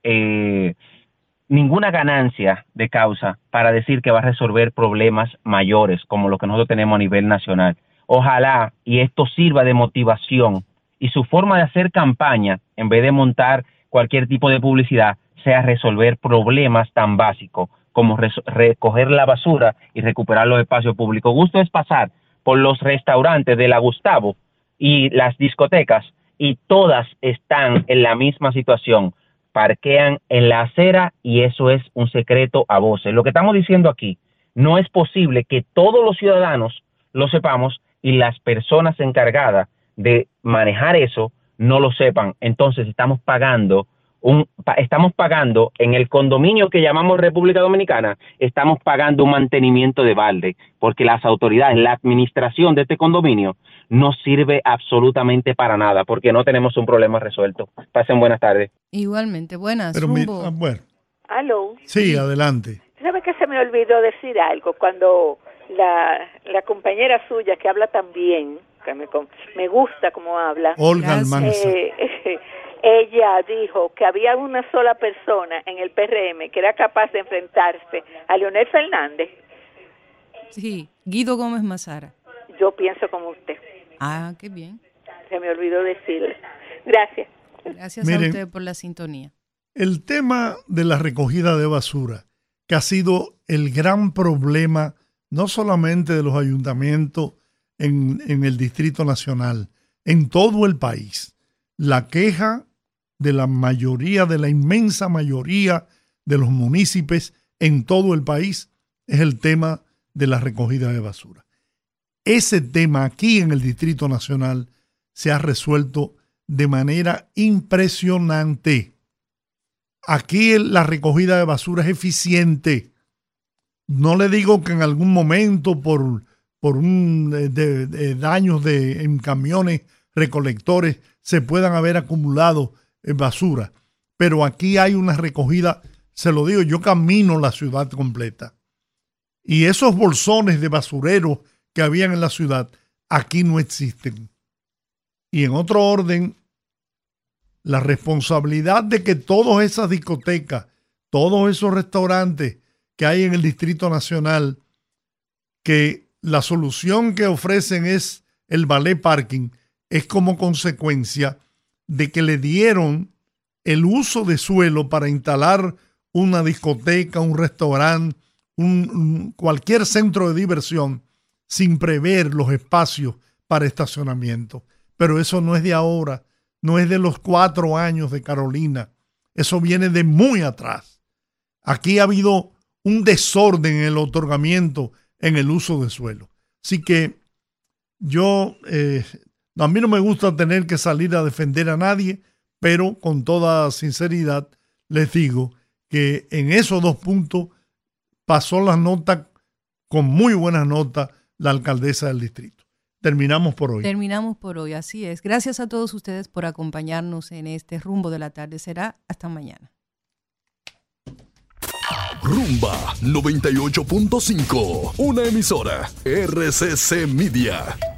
[SPEAKER 13] eh, ninguna ganancia de causa para decir que va a resolver problemas mayores como lo que nosotros tenemos a nivel nacional. Ojalá y esto sirva de motivación y su forma de hacer campaña, en vez de montar cualquier tipo de publicidad, sea resolver problemas tan básicos como recoger la basura y recuperar los espacios públicos. Gusto es pasar por los restaurantes de la Gustavo y las discotecas y todas están en la misma situación. Parquean en la acera y eso es un secreto a voces. Lo que estamos diciendo aquí, no es posible que todos los ciudadanos lo sepamos y las personas encargadas de manejar eso no lo sepan. Entonces estamos pagando Un, estamos pagando en el condominio que llamamos República Dominicana, estamos pagando un mantenimiento de balde, porque las autoridades, la administración de este condominio no sirve absolutamente para nada, porque no tenemos un problema resuelto. Pasen buenas tardes.
[SPEAKER 3] Igualmente, buenas.
[SPEAKER 2] Pero mi, ah, bueno.
[SPEAKER 11] ¿Aló?
[SPEAKER 2] Sí, adelante.
[SPEAKER 11] ¿Sabe que se me olvidó decir algo? Cuando la, la compañera suya que habla tan bien, que me, me gusta cómo habla.
[SPEAKER 2] Olga Almanza.
[SPEAKER 11] Eh, eh, ella dijo que había una sola persona en el P R M que era capaz de enfrentarse a Leonel Fernández.
[SPEAKER 3] Sí, Guido Gómez Mazara.
[SPEAKER 11] Yo pienso como usted.
[SPEAKER 3] Ah, qué bien.
[SPEAKER 11] Se me olvidó decirle. Gracias.
[SPEAKER 3] Gracias
[SPEAKER 2] Miren,
[SPEAKER 3] a usted por la sintonía.
[SPEAKER 2] El tema de la recogida de basura, que ha sido el gran problema no solamente de los ayuntamientos en, en el Distrito Nacional, en todo el país. La queja de la mayoría, de la inmensa mayoría de los municipios en todo el país es el tema de la recogida de basura. Ese tema aquí en el Distrito Nacional se ha resuelto de manera impresionante. Aquí la recogida de basura es eficiente. No le digo que en algún momento por, por un de, de daños de, en camiones recolectores se puedan haber acumulado en basura, pero aquí hay una recogida, se lo digo, yo camino la ciudad completa y esos bolsones de basureros que habían en la ciudad aquí no existen. Y en otro orden, la responsabilidad de que todas esas discotecas, todos esos restaurantes que hay en el Distrito Nacional, que la solución que ofrecen es el valet parking, es como consecuencia de que le dieron el uso de suelo para instalar una discoteca, un restaurante, un, un, cualquier centro de diversión, sin prever los espacios para estacionamiento. Pero eso no es de ahora, no es de los cuatro años de Carolina, eso viene de muy atrás. Aquí ha habido un desorden en el otorgamiento, en el uso de suelo. Así que yo, eh, a mí no me gusta tener que salir a defender a nadie, pero con toda sinceridad les digo que en esos dos puntos pasó las notas con muy buenas notas la alcaldesa del distrito. Terminamos por hoy.
[SPEAKER 3] Terminamos por hoy, así es. Gracias a todos ustedes por acompañarnos en este rumbo de la tarde. Será hasta mañana.
[SPEAKER 1] Rumba noventa y ocho punto cinco, una emisora R C C Media.